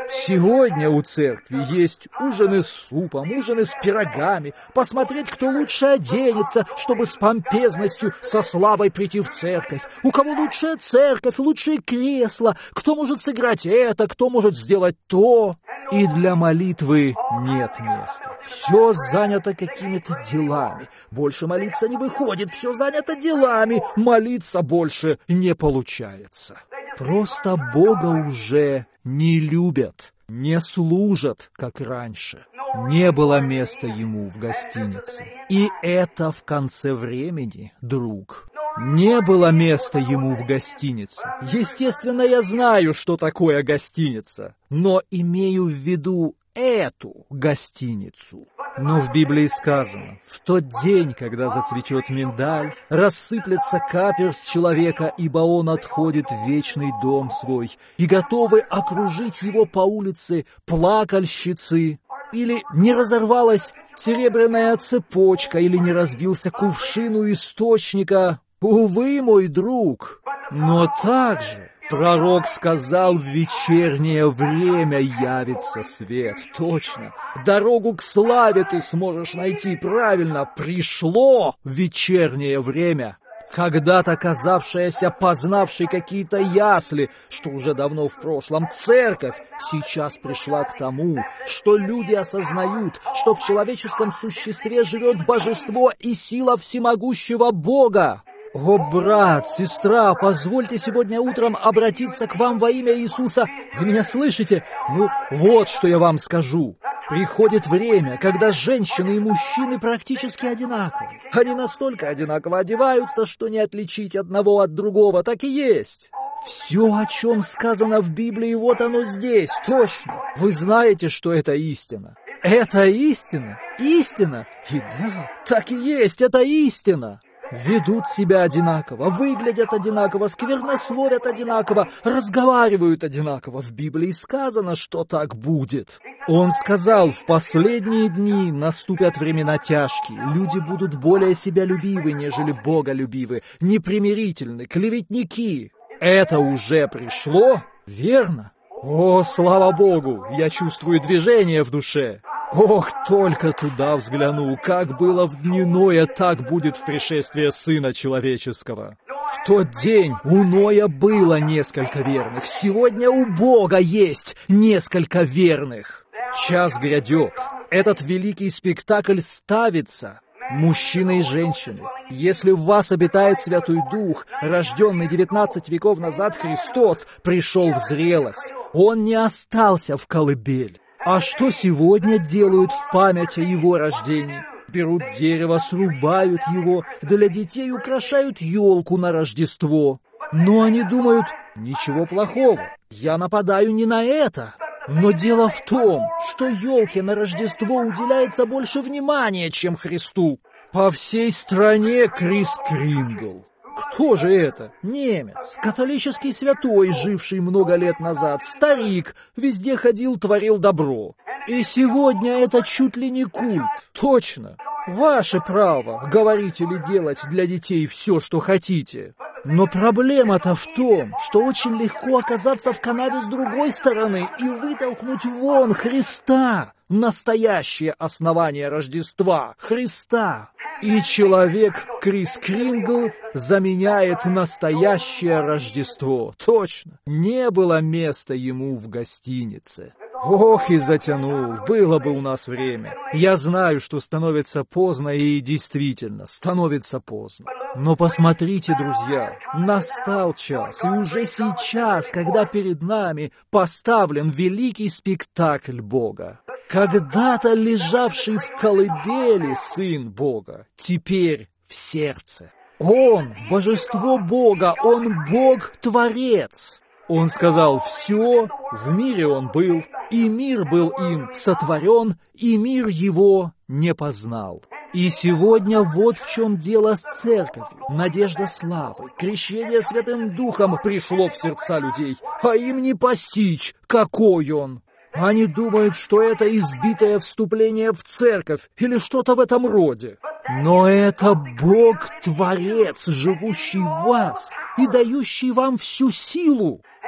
Сегодня у церкви есть ужины с супом, ужины с пирогами, посмотреть, кто лучше оденется, чтобы с помпезностью, со славой прийти в церковь. У кого лучшая церковь, лучшие кресла, кто может сыграть это, кто может сделать то. И для молитвы нет места. Все занято какими-то делами. Больше молиться не выходит, все занято делами. Молиться больше не получается. Просто Бога уже не любят, не служат, как раньше. Не было места Ему в гостинице. И это в конце времени, друг. Не было места Ему в гостинице. Естественно, я знаю, что такое гостиница, но имею в виду эту гостиницу. Но в Библии сказано, в тот день, когда зацветет миндаль, рассыплется капер с человека, ибо он отходит в вечный дом свой, и готовы окружить его по улице плакальщицы. Или не разорвалась серебряная цепочка, или не разбился кувшин у источника. Увы, мой друг, но также пророк сказал, в вечернее время явится свет. Точно, дорогу к славе ты сможешь найти правильно. Пришло вечернее время. Когда-то казавшаяся, познавшей какие-то ясли, что уже давно в прошлом, церковь сейчас пришла к тому, что люди осознают, что в человеческом существе живет божество и сила всемогущего Бога. О, брат, сестра, позвольте сегодня утром обратиться к вам во имя Иисуса. Вы меня слышите? Ну, вот что я вам скажу. Приходит время, когда женщины и мужчины практически одинаковы. Они настолько одинаково одеваются, что не отличить одного от другого, так и есть. Все, о чем сказано в Библии, вот оно здесь, точно. Вы знаете, что это истина. Это истина? Истина? И да, так и есть, это истина. Ведут себя одинаково, выглядят одинаково, сквернословят одинаково, разговаривают одинаково. В Библии сказано, что так будет. Он сказал, в последние дни наступят времена тяжкие, люди будут более себялюбивы, нежели боголюбивы, непримирительны, клеветники. Это уже пришло? Верно? О, слава Богу, я чувствую движение в душе. Ох, только туда взгляну, как было в дни Ноя, так будет в пришествии Сына Человеческого. В тот день у Ноя было несколько верных, сегодня у Бога есть несколько верных. Час грядет, этот великий спектакль ставится. Мужчины и женщины, если в вас обитает Святой Дух, рожденный девятнадцать веков назад Христос пришел в зрелость, Он не остался в колыбель. А что сегодня делают в память о его рождении? Берут дерево, срубают его, для детей украшают елку на Рождество. Но они думают, ничего плохого, я нападаю не на это. Но дело в том, что елке на Рождество уделяется больше внимания, чем Христу. По всей стране Крис Крингл. Кто же это? Немец, католический святой, живший много лет назад, старик, везде ходил, творил добро. И сегодня это чуть ли не культ. Точно. Ваше право говорить или делать для детей все, что хотите. Но проблема-то в том, что очень легко оказаться в канаве с другой стороны и вытолкнуть вон Христа. Настоящее основание Рождества. Христа. И человек Крис Крингл заменяет настоящее Рождество. Точно. Не было места ему в гостинице. Ох, и затянул. Было бы у нас время. Я знаю, что становится поздно, и действительно, становится поздно. Но посмотрите, друзья, настал час, и уже сейчас, когда перед нами поставлен великий спектакль Бога. Когда-то лежавший в колыбели Сын Бога, теперь в сердце. Он — божество Бога, Он — Бог-творец. Он сказал «все», в мире Он был, и мир был им сотворен, и мир Его не познал. И сегодня вот в чем дело с церковью. Надежда славы, крещение Святым Духом пришло в сердца людей, а им не постичь, какой Он. Они думают, что это избитое вступление в церковь или что-то в этом роде. Но это Бог-творец, живущий в вас и дающий вам всю силу.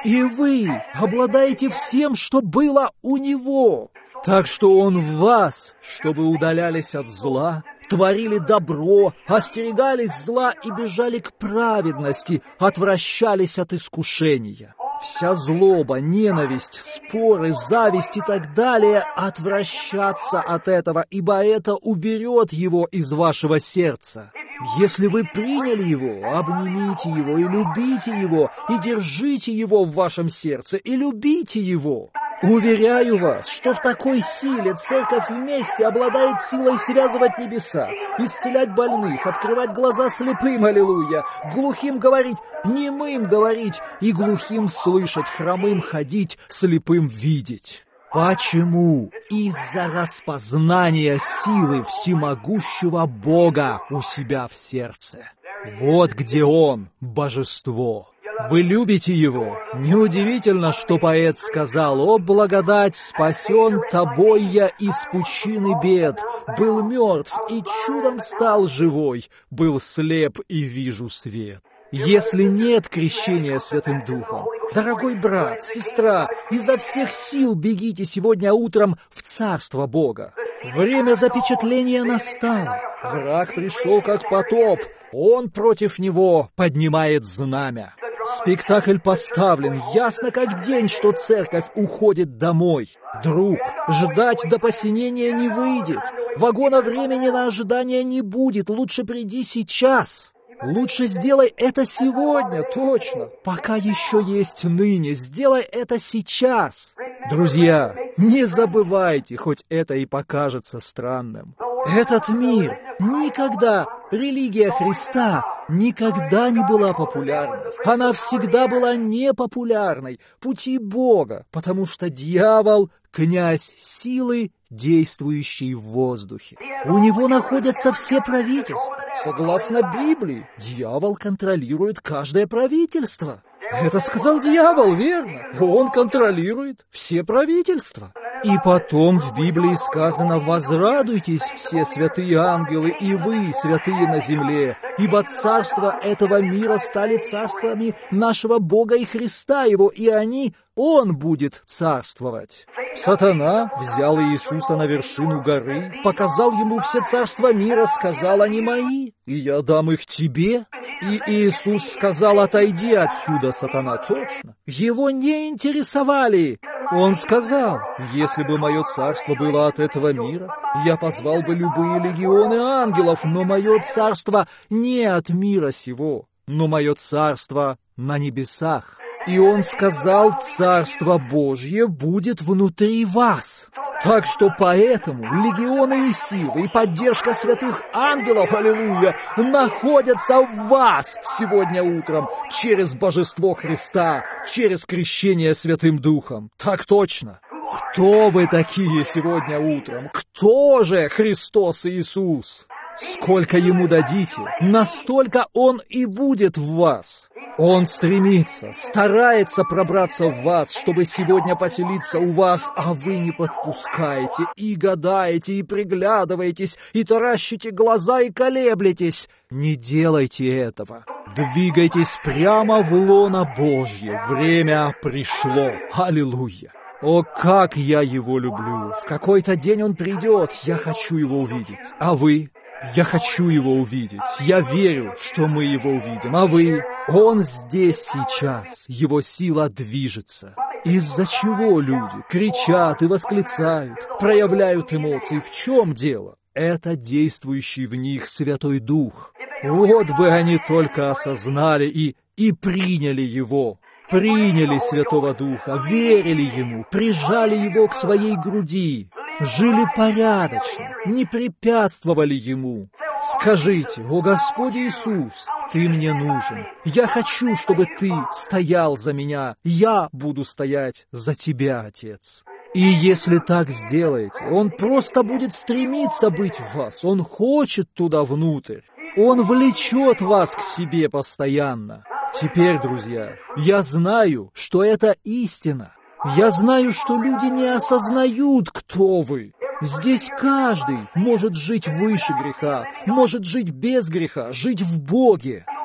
и вы обладаете всем, что было у Него. Так что Он в вас, чтобы удалялись от зла, творили добро, остерегались зла и бежали к праведности, отвращались от искушения. Вся злоба, ненависть, споры, зависть и так далее — отвращаться от этого, ибо это уберет его из вашего сердца. Если вы приняли его, обнимите его и любите его, и держите его в вашем сердце, и любите его. Уверяю вас, что в такой силе церковь вместе обладает силой связывать небеса, исцелять больных, открывать глаза слепым, аллилуйя, глухим говорить, немым говорить, и глухим слышать, хромым ходить, слепым видеть. Почему? Из-за распознания силы всемогущего Бога у себя в сердце. Вот где Он, божество. Вы любите Его. Неудивительно, что поэт сказал: «О, благодать, спасен тобой я из пучины бед, был мертв и чудом стал живой, был слеп и вижу свет». Если нет крещения Святым Духом, дорогой брат, сестра, изо всех сил бегите сегодня утром в Царство Бога. Время запечатления настало. Враг пришел как потоп. Он против него поднимает знамя. Спектакль поставлен, ясно как день, что церковь уходит домой. Друг, ждать до посинения не выйдет. Вагона времени на ожидание не будет, лучше приди сейчас. Лучше сделай это сегодня, точно. Пока еще есть ныне, сделай это сейчас. Друзья, не забывайте, хоть это и покажется странным. Этот мир никогда, религия Христа никогда не была популярной. Она всегда была непопулярной, пути Бога, потому что дьявол — князь силы, действующий в воздухе. У него находятся все правительства. Согласно Библии, дьявол контролирует каждое правительство. Это сказал дьявол, верно? Он контролирует все правительства. И потом в Библии сказано: «Возрадуйтесь, все святые ангелы, и вы, святые на земле, ибо царства этого мира стали царствами нашего Бога и Христа Его, и они, Он будет царствовать». Сатана взял Иисуса на вершину горы, показал Ему все царства мира, сказал: «Они мои, и я дам их тебе». И Иисус сказал: «Отойди отсюда, сатана». Точно. Его не интересовали. Он сказал: «Если бы мое царство было от этого мира, я позвал бы любые легионы ангелов, но мое царство не от мира сего, но мое царство на небесах». И Он сказал: «Царство Божье будет внутри вас». Так что поэтому легионы и силы, и поддержка святых ангелов, аллилуйя, находятся в вас сегодня утром через божество Христа, через крещение Святым Духом. Так точно. Кто вы такие сегодня утром? Кто же Христос Иисус? Сколько Ему дадите, настолько Он и будет в вас. Он стремится, старается пробраться в вас, чтобы сегодня поселиться у вас, а вы не подпускаете, и гадаете, и приглядываетесь, и таращите глаза, и колеблетесь. Не делайте этого. Двигайтесь прямо в лоно Божье. Время пришло. Аллилуйя! О, как я Его люблю! В какой-то день Он придет, я хочу Его увидеть. А вы? Я хочу Его увидеть. Я верю, что мы Его увидим. А вы? Он здесь сейчас. Его сила движется. Из-за чего люди кричат и восклицают, проявляют эмоции? В чем дело? Это действующий в них Святой Дух. Вот бы они только осознали и, и приняли Его. Приняли Святого Духа, верили Ему, прижали Его к своей груди. Жили порядочно, не препятствовали Ему. Скажите: «О Господь Иисус, Ты мне нужен. Я хочу, чтобы Ты стоял за меня. Я буду стоять за Тебя, Отец». И если так сделаете, Он просто будет стремиться быть в вас. Он хочет туда внутрь. Он влечет вас к себе постоянно. Теперь, друзья, я знаю, что это истина. Я знаю, что люди не осознают, кто вы. Здесь каждый может жить выше греха, может жить без греха, жить в Боге.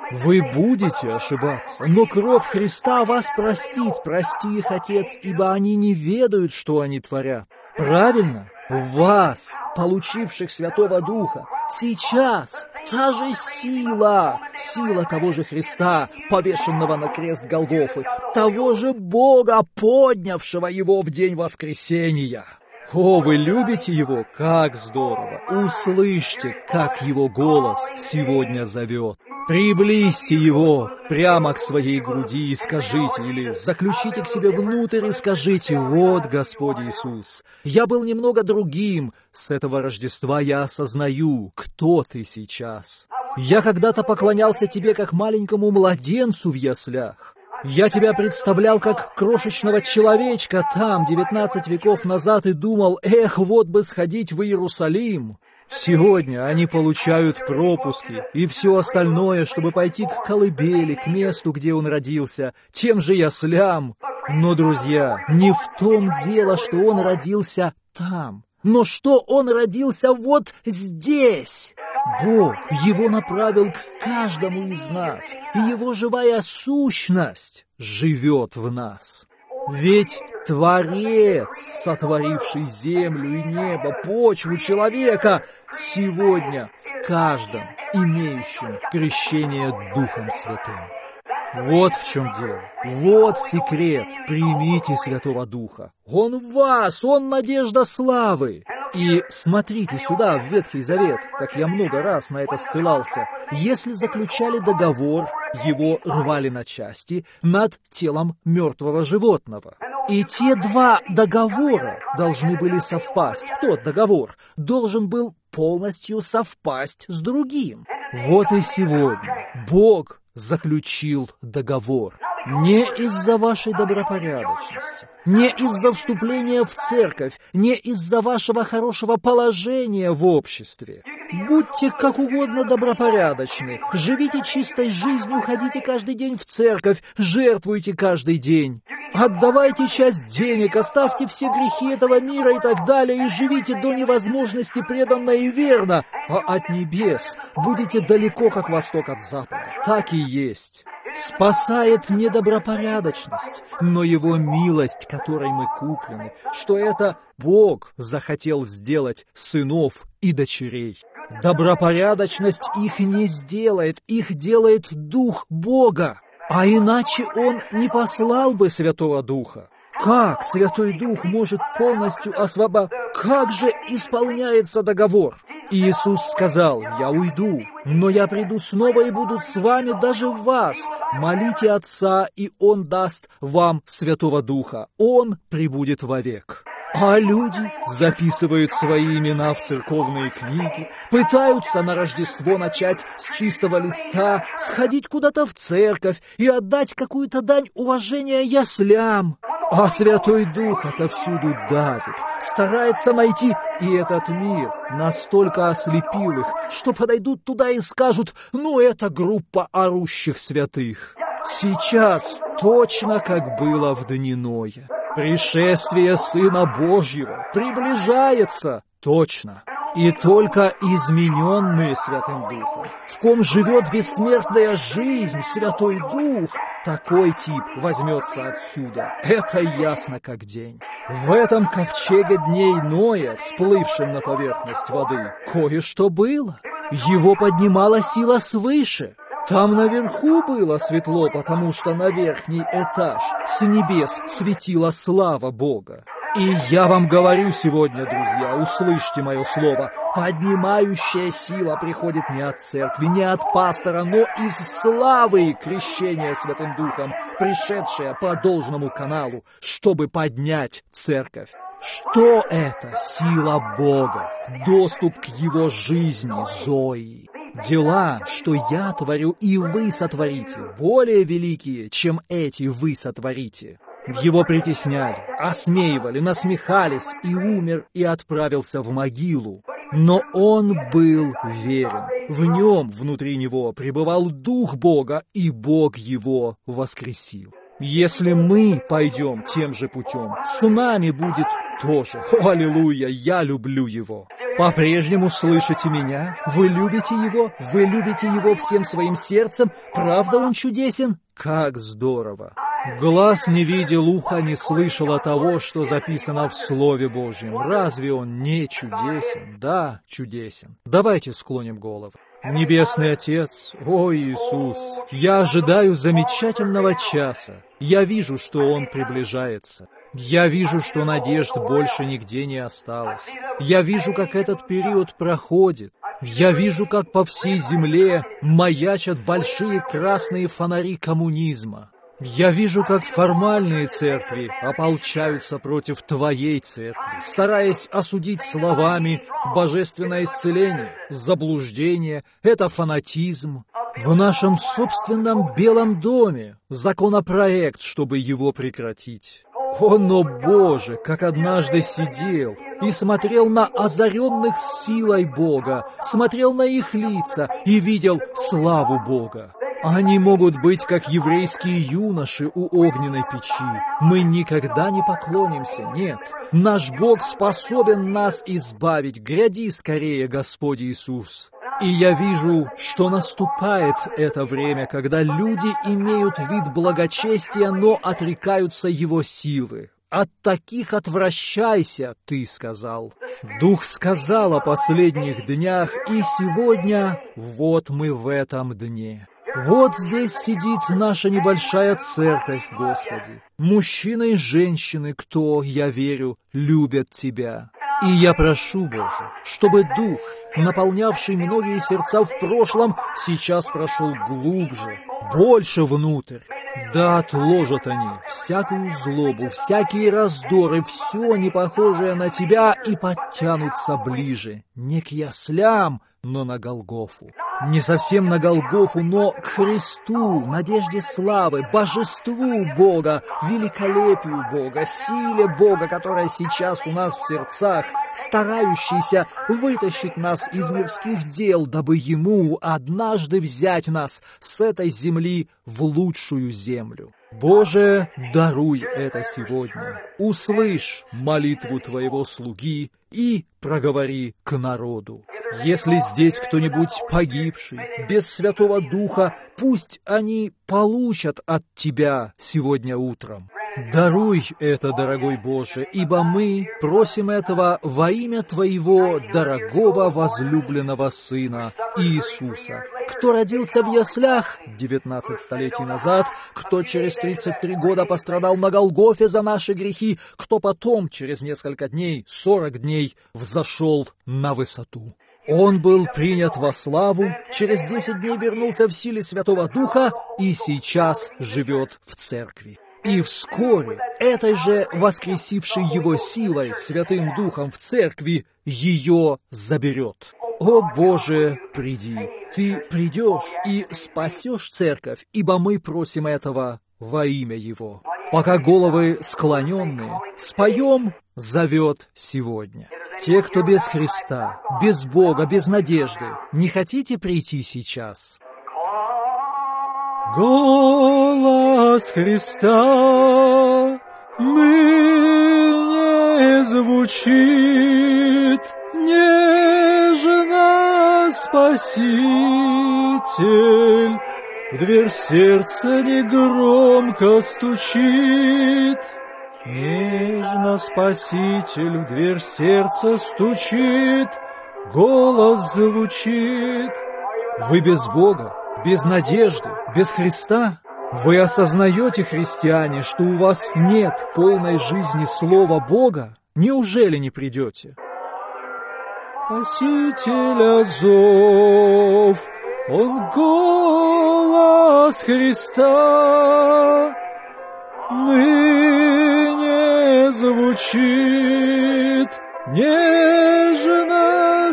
Вы будете ошибаться, но кровь Христа вас простит. Прости их, Отец, ибо они не ведают, что они творят. Правильно? Вас, получивших Святого Духа, сейчас та же сила, сила того же Христа, повешенного на крест Голгофы, того же Бога, поднявшего Его в день воскресения. О, вы любите Его? Как здорово! Услышьте, как Его голос сегодня зовет. Приблизьте Его прямо к своей груди и скажите, или заключите к себе внутрь и скажите: «Вот, Господь Иисус, я был немного другим. С этого Рождества я осознаю, кто Ты сейчас. Я когда-то поклонялся Тебе, как маленькому младенцу в яслях. Я Тебя представлял как крошечного человечка там, девятнадцать веков назад, и думал: эх, вот бы сходить в Иерусалим». Сегодня они получают пропуски и все остальное, чтобы пойти к колыбели, к месту, где он родился, тем же яслям. Но, друзья, не в том дело, что он родился там, но что он родился вот здесь. Бог его направил к каждому из нас, и его живая сущность живет в нас. Ведь Творец, сотворивший землю и небо, почву, человека, сегодня в каждом, имеющем крещение Духом Святым. Вот в чем дело. Вот секрет. Примите Святого Духа. Он в вас, Он надежда славы. И смотрите сюда, в Ветхий Завет, как я много раз на это ссылался. Если заключали договор, его рвали на части над телом мертвого животного. И те два договора должны были совпасть. Тот договор должен был полностью совпасть с другим. Вот и сегодня Бог заключил договор. Не из-за вашей добропорядочности, не из-за вступления в церковь, не из-за вашего хорошего положения в обществе. Будьте как угодно добропорядочны, живите чистой жизнью, ходите каждый день в церковь, жертвуйте каждый день. Отдавайте часть денег, оставьте все грехи этого мира и так далее, и живите до невозможности преданно и верно, а от небес будете далеко, как восток от запада. Так и есть. Спасает не добропорядочность, но Его милость, которой мы куплены, что это Бог захотел сделать сынов и дочерей. Добропорядочность их не сделает, их делает Дух Бога. А иначе Он не послал бы Святого Духа. Как Святой Дух может полностью освободить? Как же исполняется договор? Иисус сказал: «Я уйду, но я приду снова и буду с вами даже в вас. Молите Отца, и Он даст вам Святого Духа. Он пребудет вовек». А люди записывают свои имена в церковные книги, пытаются на Рождество начать с чистого листа, сходить куда-то в церковь и отдать какую-то дань уважения яслям. А Святой Дух отовсюду давит, старается найти, и этот мир настолько ослепил их, что подойдут туда и скажут: «Ну, это группа орущих святых». Сейчас точно как было в дни Ноя. Пришествие Сына Божьего приближается, точно. И только измененные Святым Духом, в ком живет бессмертная жизнь, Святой Дух, такой тип возьмется отсюда. Это ясно как день. В этом ковчеге дней Ноя, всплывшем на поверхность воды, кое-что было. Его поднимала сила свыше. Там наверху было светло, потому что на верхний этаж с небес светила слава Бога. И я вам говорю сегодня, друзья, услышьте мое слово, поднимающая сила приходит не от церкви, не от пастора, но из славы крещения Святым Духом, пришедшая по должному каналу, чтобы поднять церковь. Что это? Сила Бога, доступ к Его жизни, Зои. Дела, что я творю и вы сотворите, более великие, чем эти вы сотворите. Его притесняли, осмеивали, насмехались, и умер, и отправился в могилу. Но он был верен. В нем, внутри него, пребывал Дух Бога, и Бог его воскресил. Если мы пойдем тем же путем, с нами будет тоже. О, аллилуйя, я люблю его. по-прежнему слышите меня? Вы любите его? Вы любите его всем своим сердцем? Правда он чудесен? Как здорово! Глаз не видел, ухо не слышало того, что записано в Слове Божьем. Разве он не чудесен? Да, чудесен. Давайте склоним головы. Небесный Отец, о Иисус, я ожидаю замечательного часа. Я вижу, что он приближается. Я вижу, что надежд больше нигде не осталось. Я вижу, как этот период проходит. Я вижу, как по всей земле маячат большие красные фонари коммунизма. Я вижу, как формальные церкви ополчаются против Твоей церкви, стараясь осудить словами божественное исцеление, заблуждение, это фанатизм. В нашем собственном Белом доме законопроект, чтобы его прекратить. О, но, Боже, как однажды сидел и смотрел на озаренных силой Бога, смотрел на их лица и видел славу Бога. Они могут быть, как еврейские юноши у огненной печи. Мы никогда не поклонимся, нет. Наш Бог способен нас избавить. Гряди скорее, Господь Иисус. И я вижу, что наступает это время, когда люди имеют вид благочестия, но отрекаются его силы. От таких отвращайся, ты сказал. Дух сказал о последних днях, и сегодня вот мы в этом дне. Вот здесь сидит наша небольшая церковь, Господи. Мужчины и женщины, кто, я верю, любят Тебя. И я прошу, Боже, чтобы Дух, наполнявший многие сердца в прошлом, сейчас прошел глубже, больше внутрь. Да отложат они всякую злобу, всякие раздоры, все непохожее на Тебя, и подтянутся ближе, не к яслям, но на Голгофу. Не совсем на Голгофу, но к Христу, надежде славы, божеству Бога, великолепию Бога, силе Бога, которая сейчас у нас в сердцах, старающийся вытащить нас из мирских дел, дабы Ему однажды взять нас с этой земли в лучшую землю. Боже, даруй это сегодня. Услышь молитву Твоего слуги и проговори к народу. Если здесь кто-нибудь погибший, без Святого Духа, пусть они получат от Тебя сегодня утром. Даруй это, дорогой Боже, ибо мы просим этого во имя Твоего дорогого возлюбленного Сына Иисуса, кто родился в яслях девятнадцать столетий назад, кто через тридцать три года пострадал на Голгофе за наши грехи, кто потом, через несколько дней, сорок дней, взошел на высоту. Он был принят во славу, через десять дней вернулся в силе Святого Духа и сейчас живет в церкви. И вскоре этой же воскресившей его силой, Святым Духом в церкви, ее заберет. О Боже, приди! Ты придешь и спасешь церковь, ибо мы просим этого во имя Его. Пока головы склоненные, споем «Зовет сегодня». Те, кто без Христа, без Бога, без надежды, не хотите прийти сейчас? Голос Христа ныне звучит, нежно Спаситель в дверь сердца негромко стучит. Нежно Спаситель в дверь сердца стучит, голос звучит. Вы без Бога, без надежды, без Христа? Вы осознаете, христиане, что у вас нет полной жизни Слова Бога? Неужели не придете? Спасителя зов, он голос Христа, ныне звучит, нежно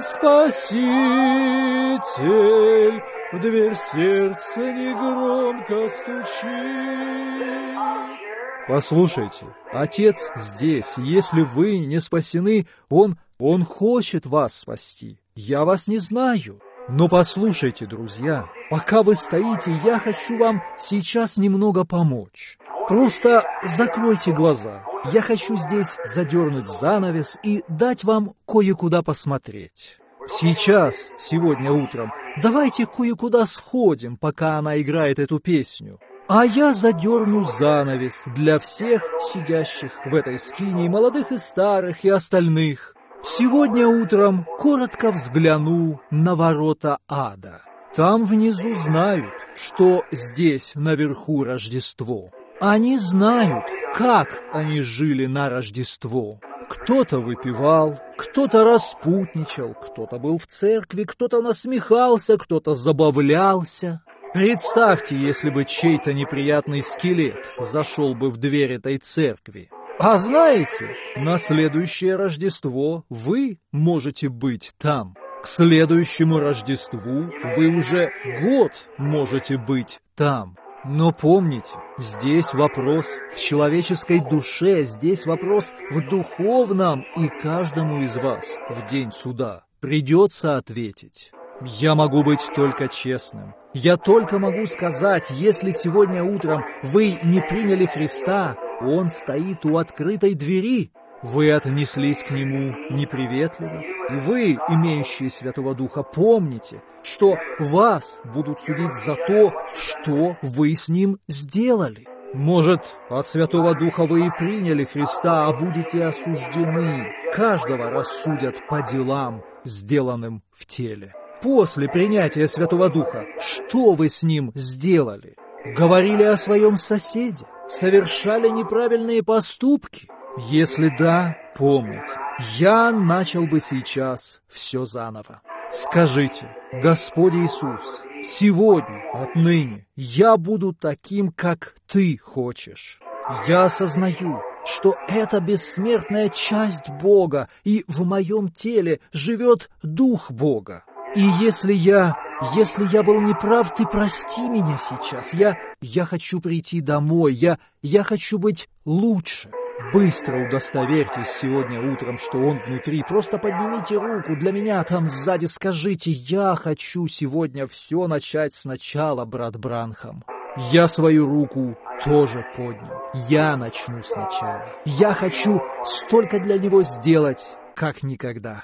Спаситель в дверь сердца негромко стучит. Послушайте, Отец здесь. Если вы не спасены, Он, Он хочет вас спасти. Я вас не знаю. Но послушайте, друзья, пока вы стоите, я хочу вам сейчас немного помочь. Просто закройте глаза. я хочу здесь задернуть занавес и дать вам кое-куда посмотреть. Сейчас, сегодня утром, давайте кое-куда сходим, пока она играет эту песню. А я задерну занавес для всех сидящих в этой скинии, молодых и старых, и остальных. Сегодня утром коротко взгляну на ворота ада. Там внизу знают, что здесь наверху Рождество. Они знают, как они жили на Рождество. Кто-то выпивал, кто-то распутничал, кто-то был в церкви, кто-то насмехался, кто-то забавлялся. Представьте, если бы чей-то неприятный скелет зашел бы в дверь этой церкви. А знаете, на следующее Рождество вы можете быть там. К следующему Рождеству вы уже год можете быть там. Но помните, здесь вопрос в человеческой душе, здесь вопрос в духовном, и каждому из вас в день суда придется ответить. Я могу быть только честным. Я только могу сказать, если сегодня утром вы не приняли Христа, Он стоит у открытой двери. Вы отнеслись к Нему неприветливо, и вы, имеющие Святого Духа, помните, что вас будут судить за то, что вы с Ним сделали. Может, от Святого Духа вы и приняли Христа, а будете осуждены. Каждого рассудят по делам, сделанным в теле. После принятия Святого Духа, что вы с Ним сделали? Говорили о своем соседе? Совершали неправильные поступки? Если да, помните, я начал бы сейчас все заново. Скажите: Господь Иисус, сегодня, отныне, я буду таким, как Ты хочешь. Я осознаю, что это бессмертная часть Бога, и в моем теле живет Дух Бога. И если я, если я был неправ, Ты прости меня сейчас. Я, я хочу прийти домой, я, я хочу быть лучше. Быстро удостоверьтесь сегодня утром, что Он внутри. Просто поднимите руку для меня там сзади, скажите: я хочу сегодня все начать сначала, брат Бранхам. Я свою руку тоже поднял. Я начну сначала. Я хочу столько для Него сделать, как никогда.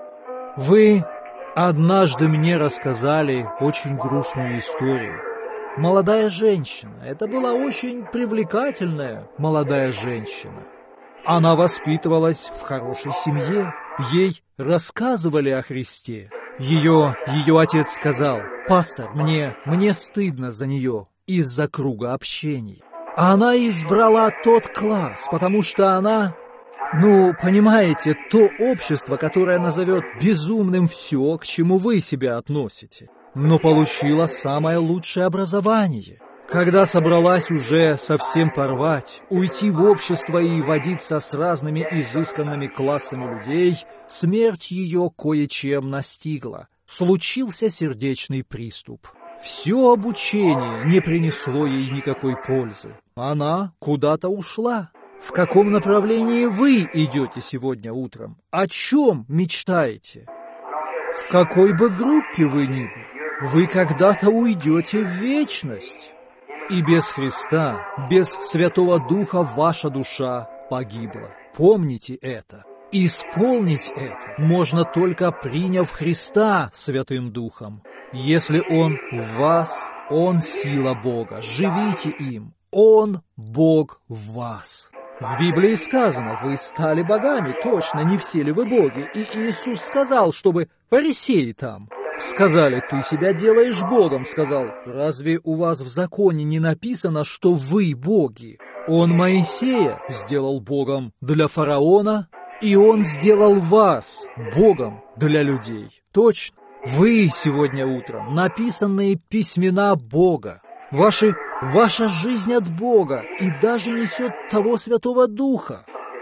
Вы однажды мне рассказали очень грустную историю. Молодая женщина. Это была очень привлекательная молодая женщина. Она воспитывалась в хорошей семье. Ей рассказывали о Христе. Ее, ее отец сказал: «Пастор, мне, мне стыдно за нее из-за круга общений». Она избрала тот класс, потому что она... Ну, понимаете, то общество, которое назовет безумным все, к чему вы себя относите, но получила самое лучшее образование. Когда собралась уже совсем порвать, уйти в общество и водиться с разными изысканными классами людей, смерть ее кое-чем настигла. Случился сердечный приступ. Все обучение не принесло ей никакой пользы. Она куда-то ушла. В каком направлении вы идете сегодня утром? О чем мечтаете? В какой бы группе вы ни были, вы когда-то уйдете в вечность. И без Христа, без Святого Духа ваша душа погибла. Помните это. Исполнить это можно только приняв Христа Святым Духом. Если Он в вас, Он сила Бога. Живите им. Он Бог в вас. В Библии сказано: вы стали богами, точно, не все ли вы боги? И Иисус сказал, чтобы фарисеи там сказали: ты себя делаешь Богом. Сказал: разве у вас в законе не написано, что вы боги? Он Моисея сделал Богом для фараона, и Он сделал вас Богом для людей. Точно. Вы сегодня утром написанные письмена Бога. Ваши, ваша жизнь от Бога и даже несет того Святого Духа.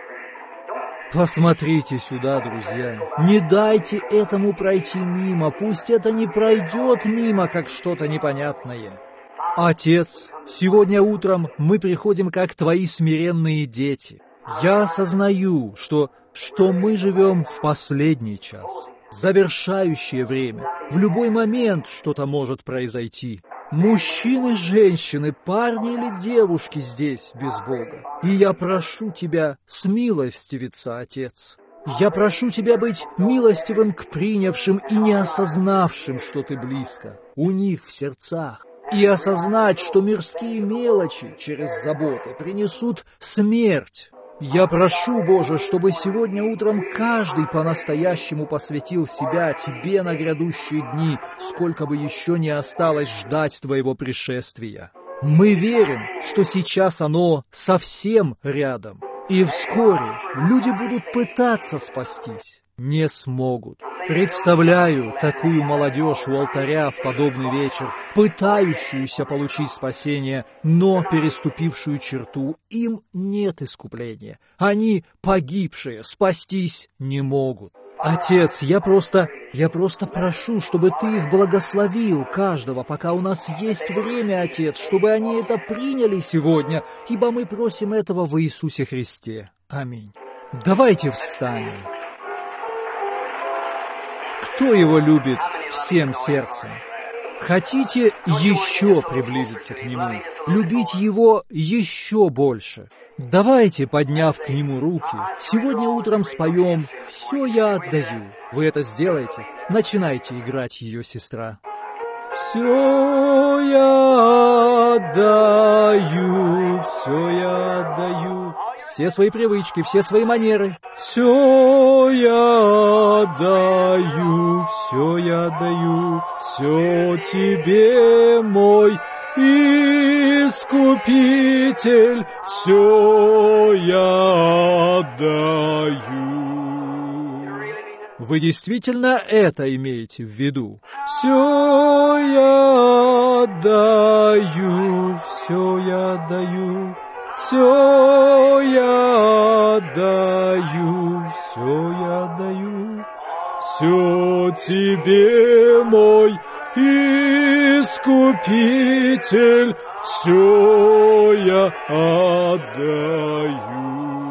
Посмотрите сюда, друзья. Не дайте этому пройти мимо. Пусть это не пройдет мимо, как что-то непонятное. Отец, сегодня утром мы приходим как Твои смиренные дети. Я осознаю, что, что мы живем в последний час, завершающее время. В любой момент что-то может произойти. Мужчины, женщины, парни или девушки здесь без Бога. И я прошу Тебя смилостивиться, Отец. Я прошу Тебя быть милостивым к принявшим и не осознавшим, что Ты близко, у них в сердцах. И осознать, что мирские мелочи через заботы принесут смерть. Я прошу, Боже, чтобы сегодня утром каждый по-настоящему посвятил себя Тебе на грядущие дни, сколько бы еще не осталось ждать Твоего пришествия. Мы верим, что сейчас оно совсем рядом, и вскоре люди будут пытаться спастись, не смогут. Представляю такую молодежь у алтаря в подобный вечер, пытающуюся получить спасение, но переступившую черту. Им нет искупления. Они погибшие, спастись не могут. Отец, я просто, я просто прошу, чтобы Ты их благословил, каждого, пока у нас есть время, Отец, чтобы они это приняли сегодня, ибо мы просим этого в Иисусе Христе. Аминь. Давайте встанем. Кто Его любит всем сердцем? Хотите еще приблизиться к Нему, любить Его еще больше? Давайте, подняв к Нему руки, сегодня утром споем «Все я отдаю». Вы это сделаете? Начинайте играть ее, сестра. Все я отдаю, все я отдаю. Все свои привычки, все свои манеры. Все я отдаю, все я отдаю, все Тебе, мой Искупитель, все я отдаю. Вы действительно это имеете в виду? Все я отдаю, все я отдаю, все я отдаю, все я отдаю, все Тебе, мой Искупитель, все я отдаю.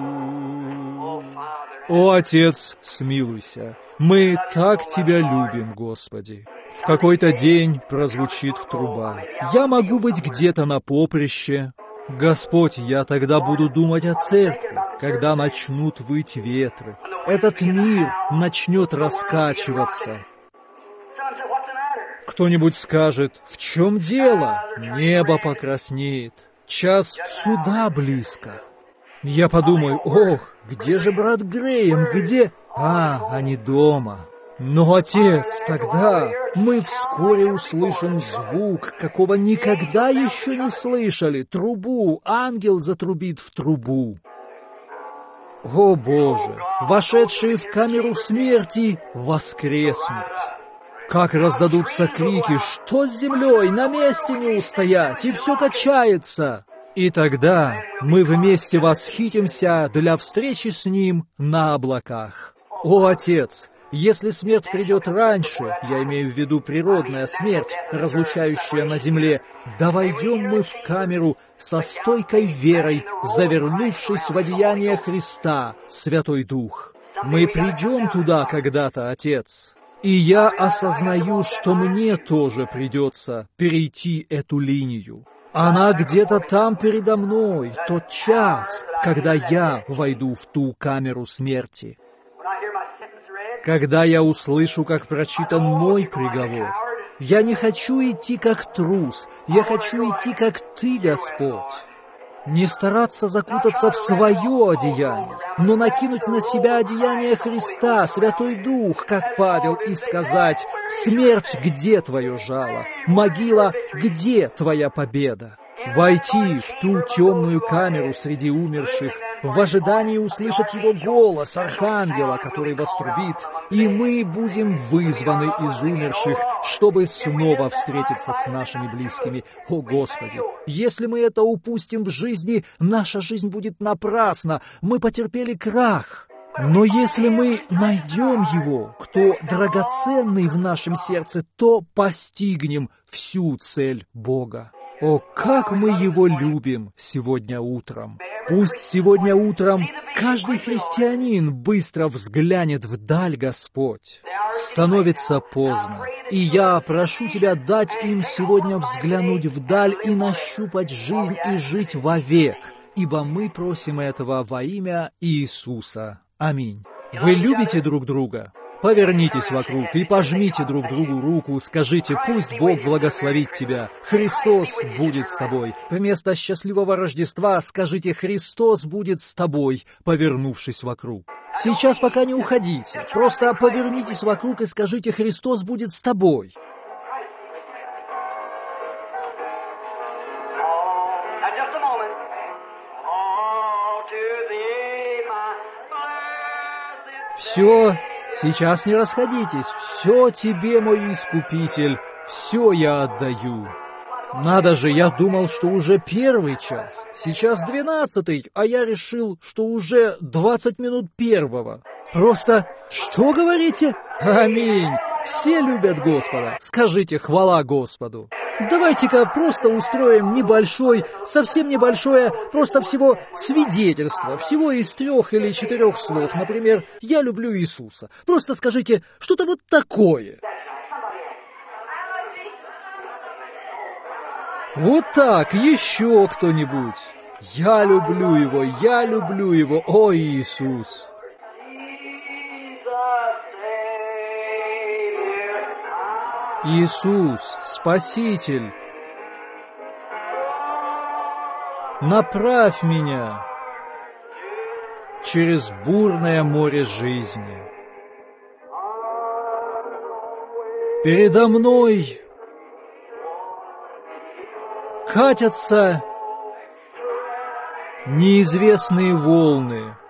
О, Отец, смилуйся, мы так Тебя любим, Господи. В какой-то день прозвучит труба. Я могу быть где-то на поприще. Господь, я тогда буду думать о церкви, когда начнут выть ветры. Этот мир начнет раскачиваться. Кто-нибудь скажет: в чем дело? Небо покраснеет. Час суда близко. Я подумаю: ох, где же брат Грэем, где? А, они дома. Но, Отец, тогда мы вскоре услышим звук, какого никогда еще не слышали. Трубу, ангел затрубит в трубу. О, Боже, вошедшие в камеру смерти воскреснут. Как раздадутся крики: что с землей, на месте не устоять, и все качается. И тогда мы вместе восхитимся для встречи с Ним на облаках. О, Отец, если смерть придет раньше, я имею в виду природная смерть, разлучающая на земле, да войдем мы в камеру со стойкой верой, завернувшись в одеяние Христа, Святой Дух. Мы придем туда когда-то, Отец. И я осознаю, что мне тоже придется перейти эту линию. Она где-то там передо мной, тот час, когда я войду в ту камеру смерти. Когда я услышу, как прочитан мой приговор, я не хочу идти как трус, я хочу идти как Ты, Господь. Не стараться закутаться в свое одеяние, но накинуть на себя одеяние Христа, Святой Дух, как Павел, и сказать: «Смерть, где твое жало? Могила, где твоя победа?» Войти в ту темную камеру среди умерших, в ожидании услышать Его голос, архангела, который вострубит, и мы будем вызваны из умерших, чтобы снова встретиться с нашими близкими. О, Господи! Если мы это упустим в жизни, наша жизнь будет напрасна, мы потерпели крах. Но если мы найдем Его, кто драгоценный в нашем сердце, то постигнем всю цель Бога. О, как мы Его любим сегодня утром! Пусть сегодня утром каждый христианин быстро взглянет вдаль, Господь. Становится поздно, И я прошу Тебя дать им сегодня взглянуть вдаль и нащупать жизнь и жить вовек, ибо мы просим этого во имя Иисуса. Аминь. Вы любите друг друга? Повернитесь вокруг и пожмите друг другу руку, скажите: «Пусть Бог благословит тебя, Христос будет с тобой». Вместо «Счастливого Рождества» скажите: «Христос будет с тобой», повернувшись вокруг. Сейчас пока не уходите, просто повернитесь вокруг и скажите: «Христос будет с тобой». Все, сейчас не расходитесь, все тебе, мой Искупитель, все я отдаю. Надо же, я думал, что уже первый час, сейчас двенадцатый, а я решил, что уже двадцать минут первого. Просто, что говорите? Аминь! Все любят Господа, скажите: «Хвала Господу». Давайте-ка просто устроим небольшой, совсем небольшое, просто всего свидетельство, всего из трех или четырех слов. Например: «Я люблю Иисуса». Просто скажите что-то вот такое. Вот так, еще кто-нибудь. «Я люблю Его, я люблю Его, о Иисус». Иисус, Спаситель, направь меня через бурное море жизни. Передо мной катятся неизвестные волны.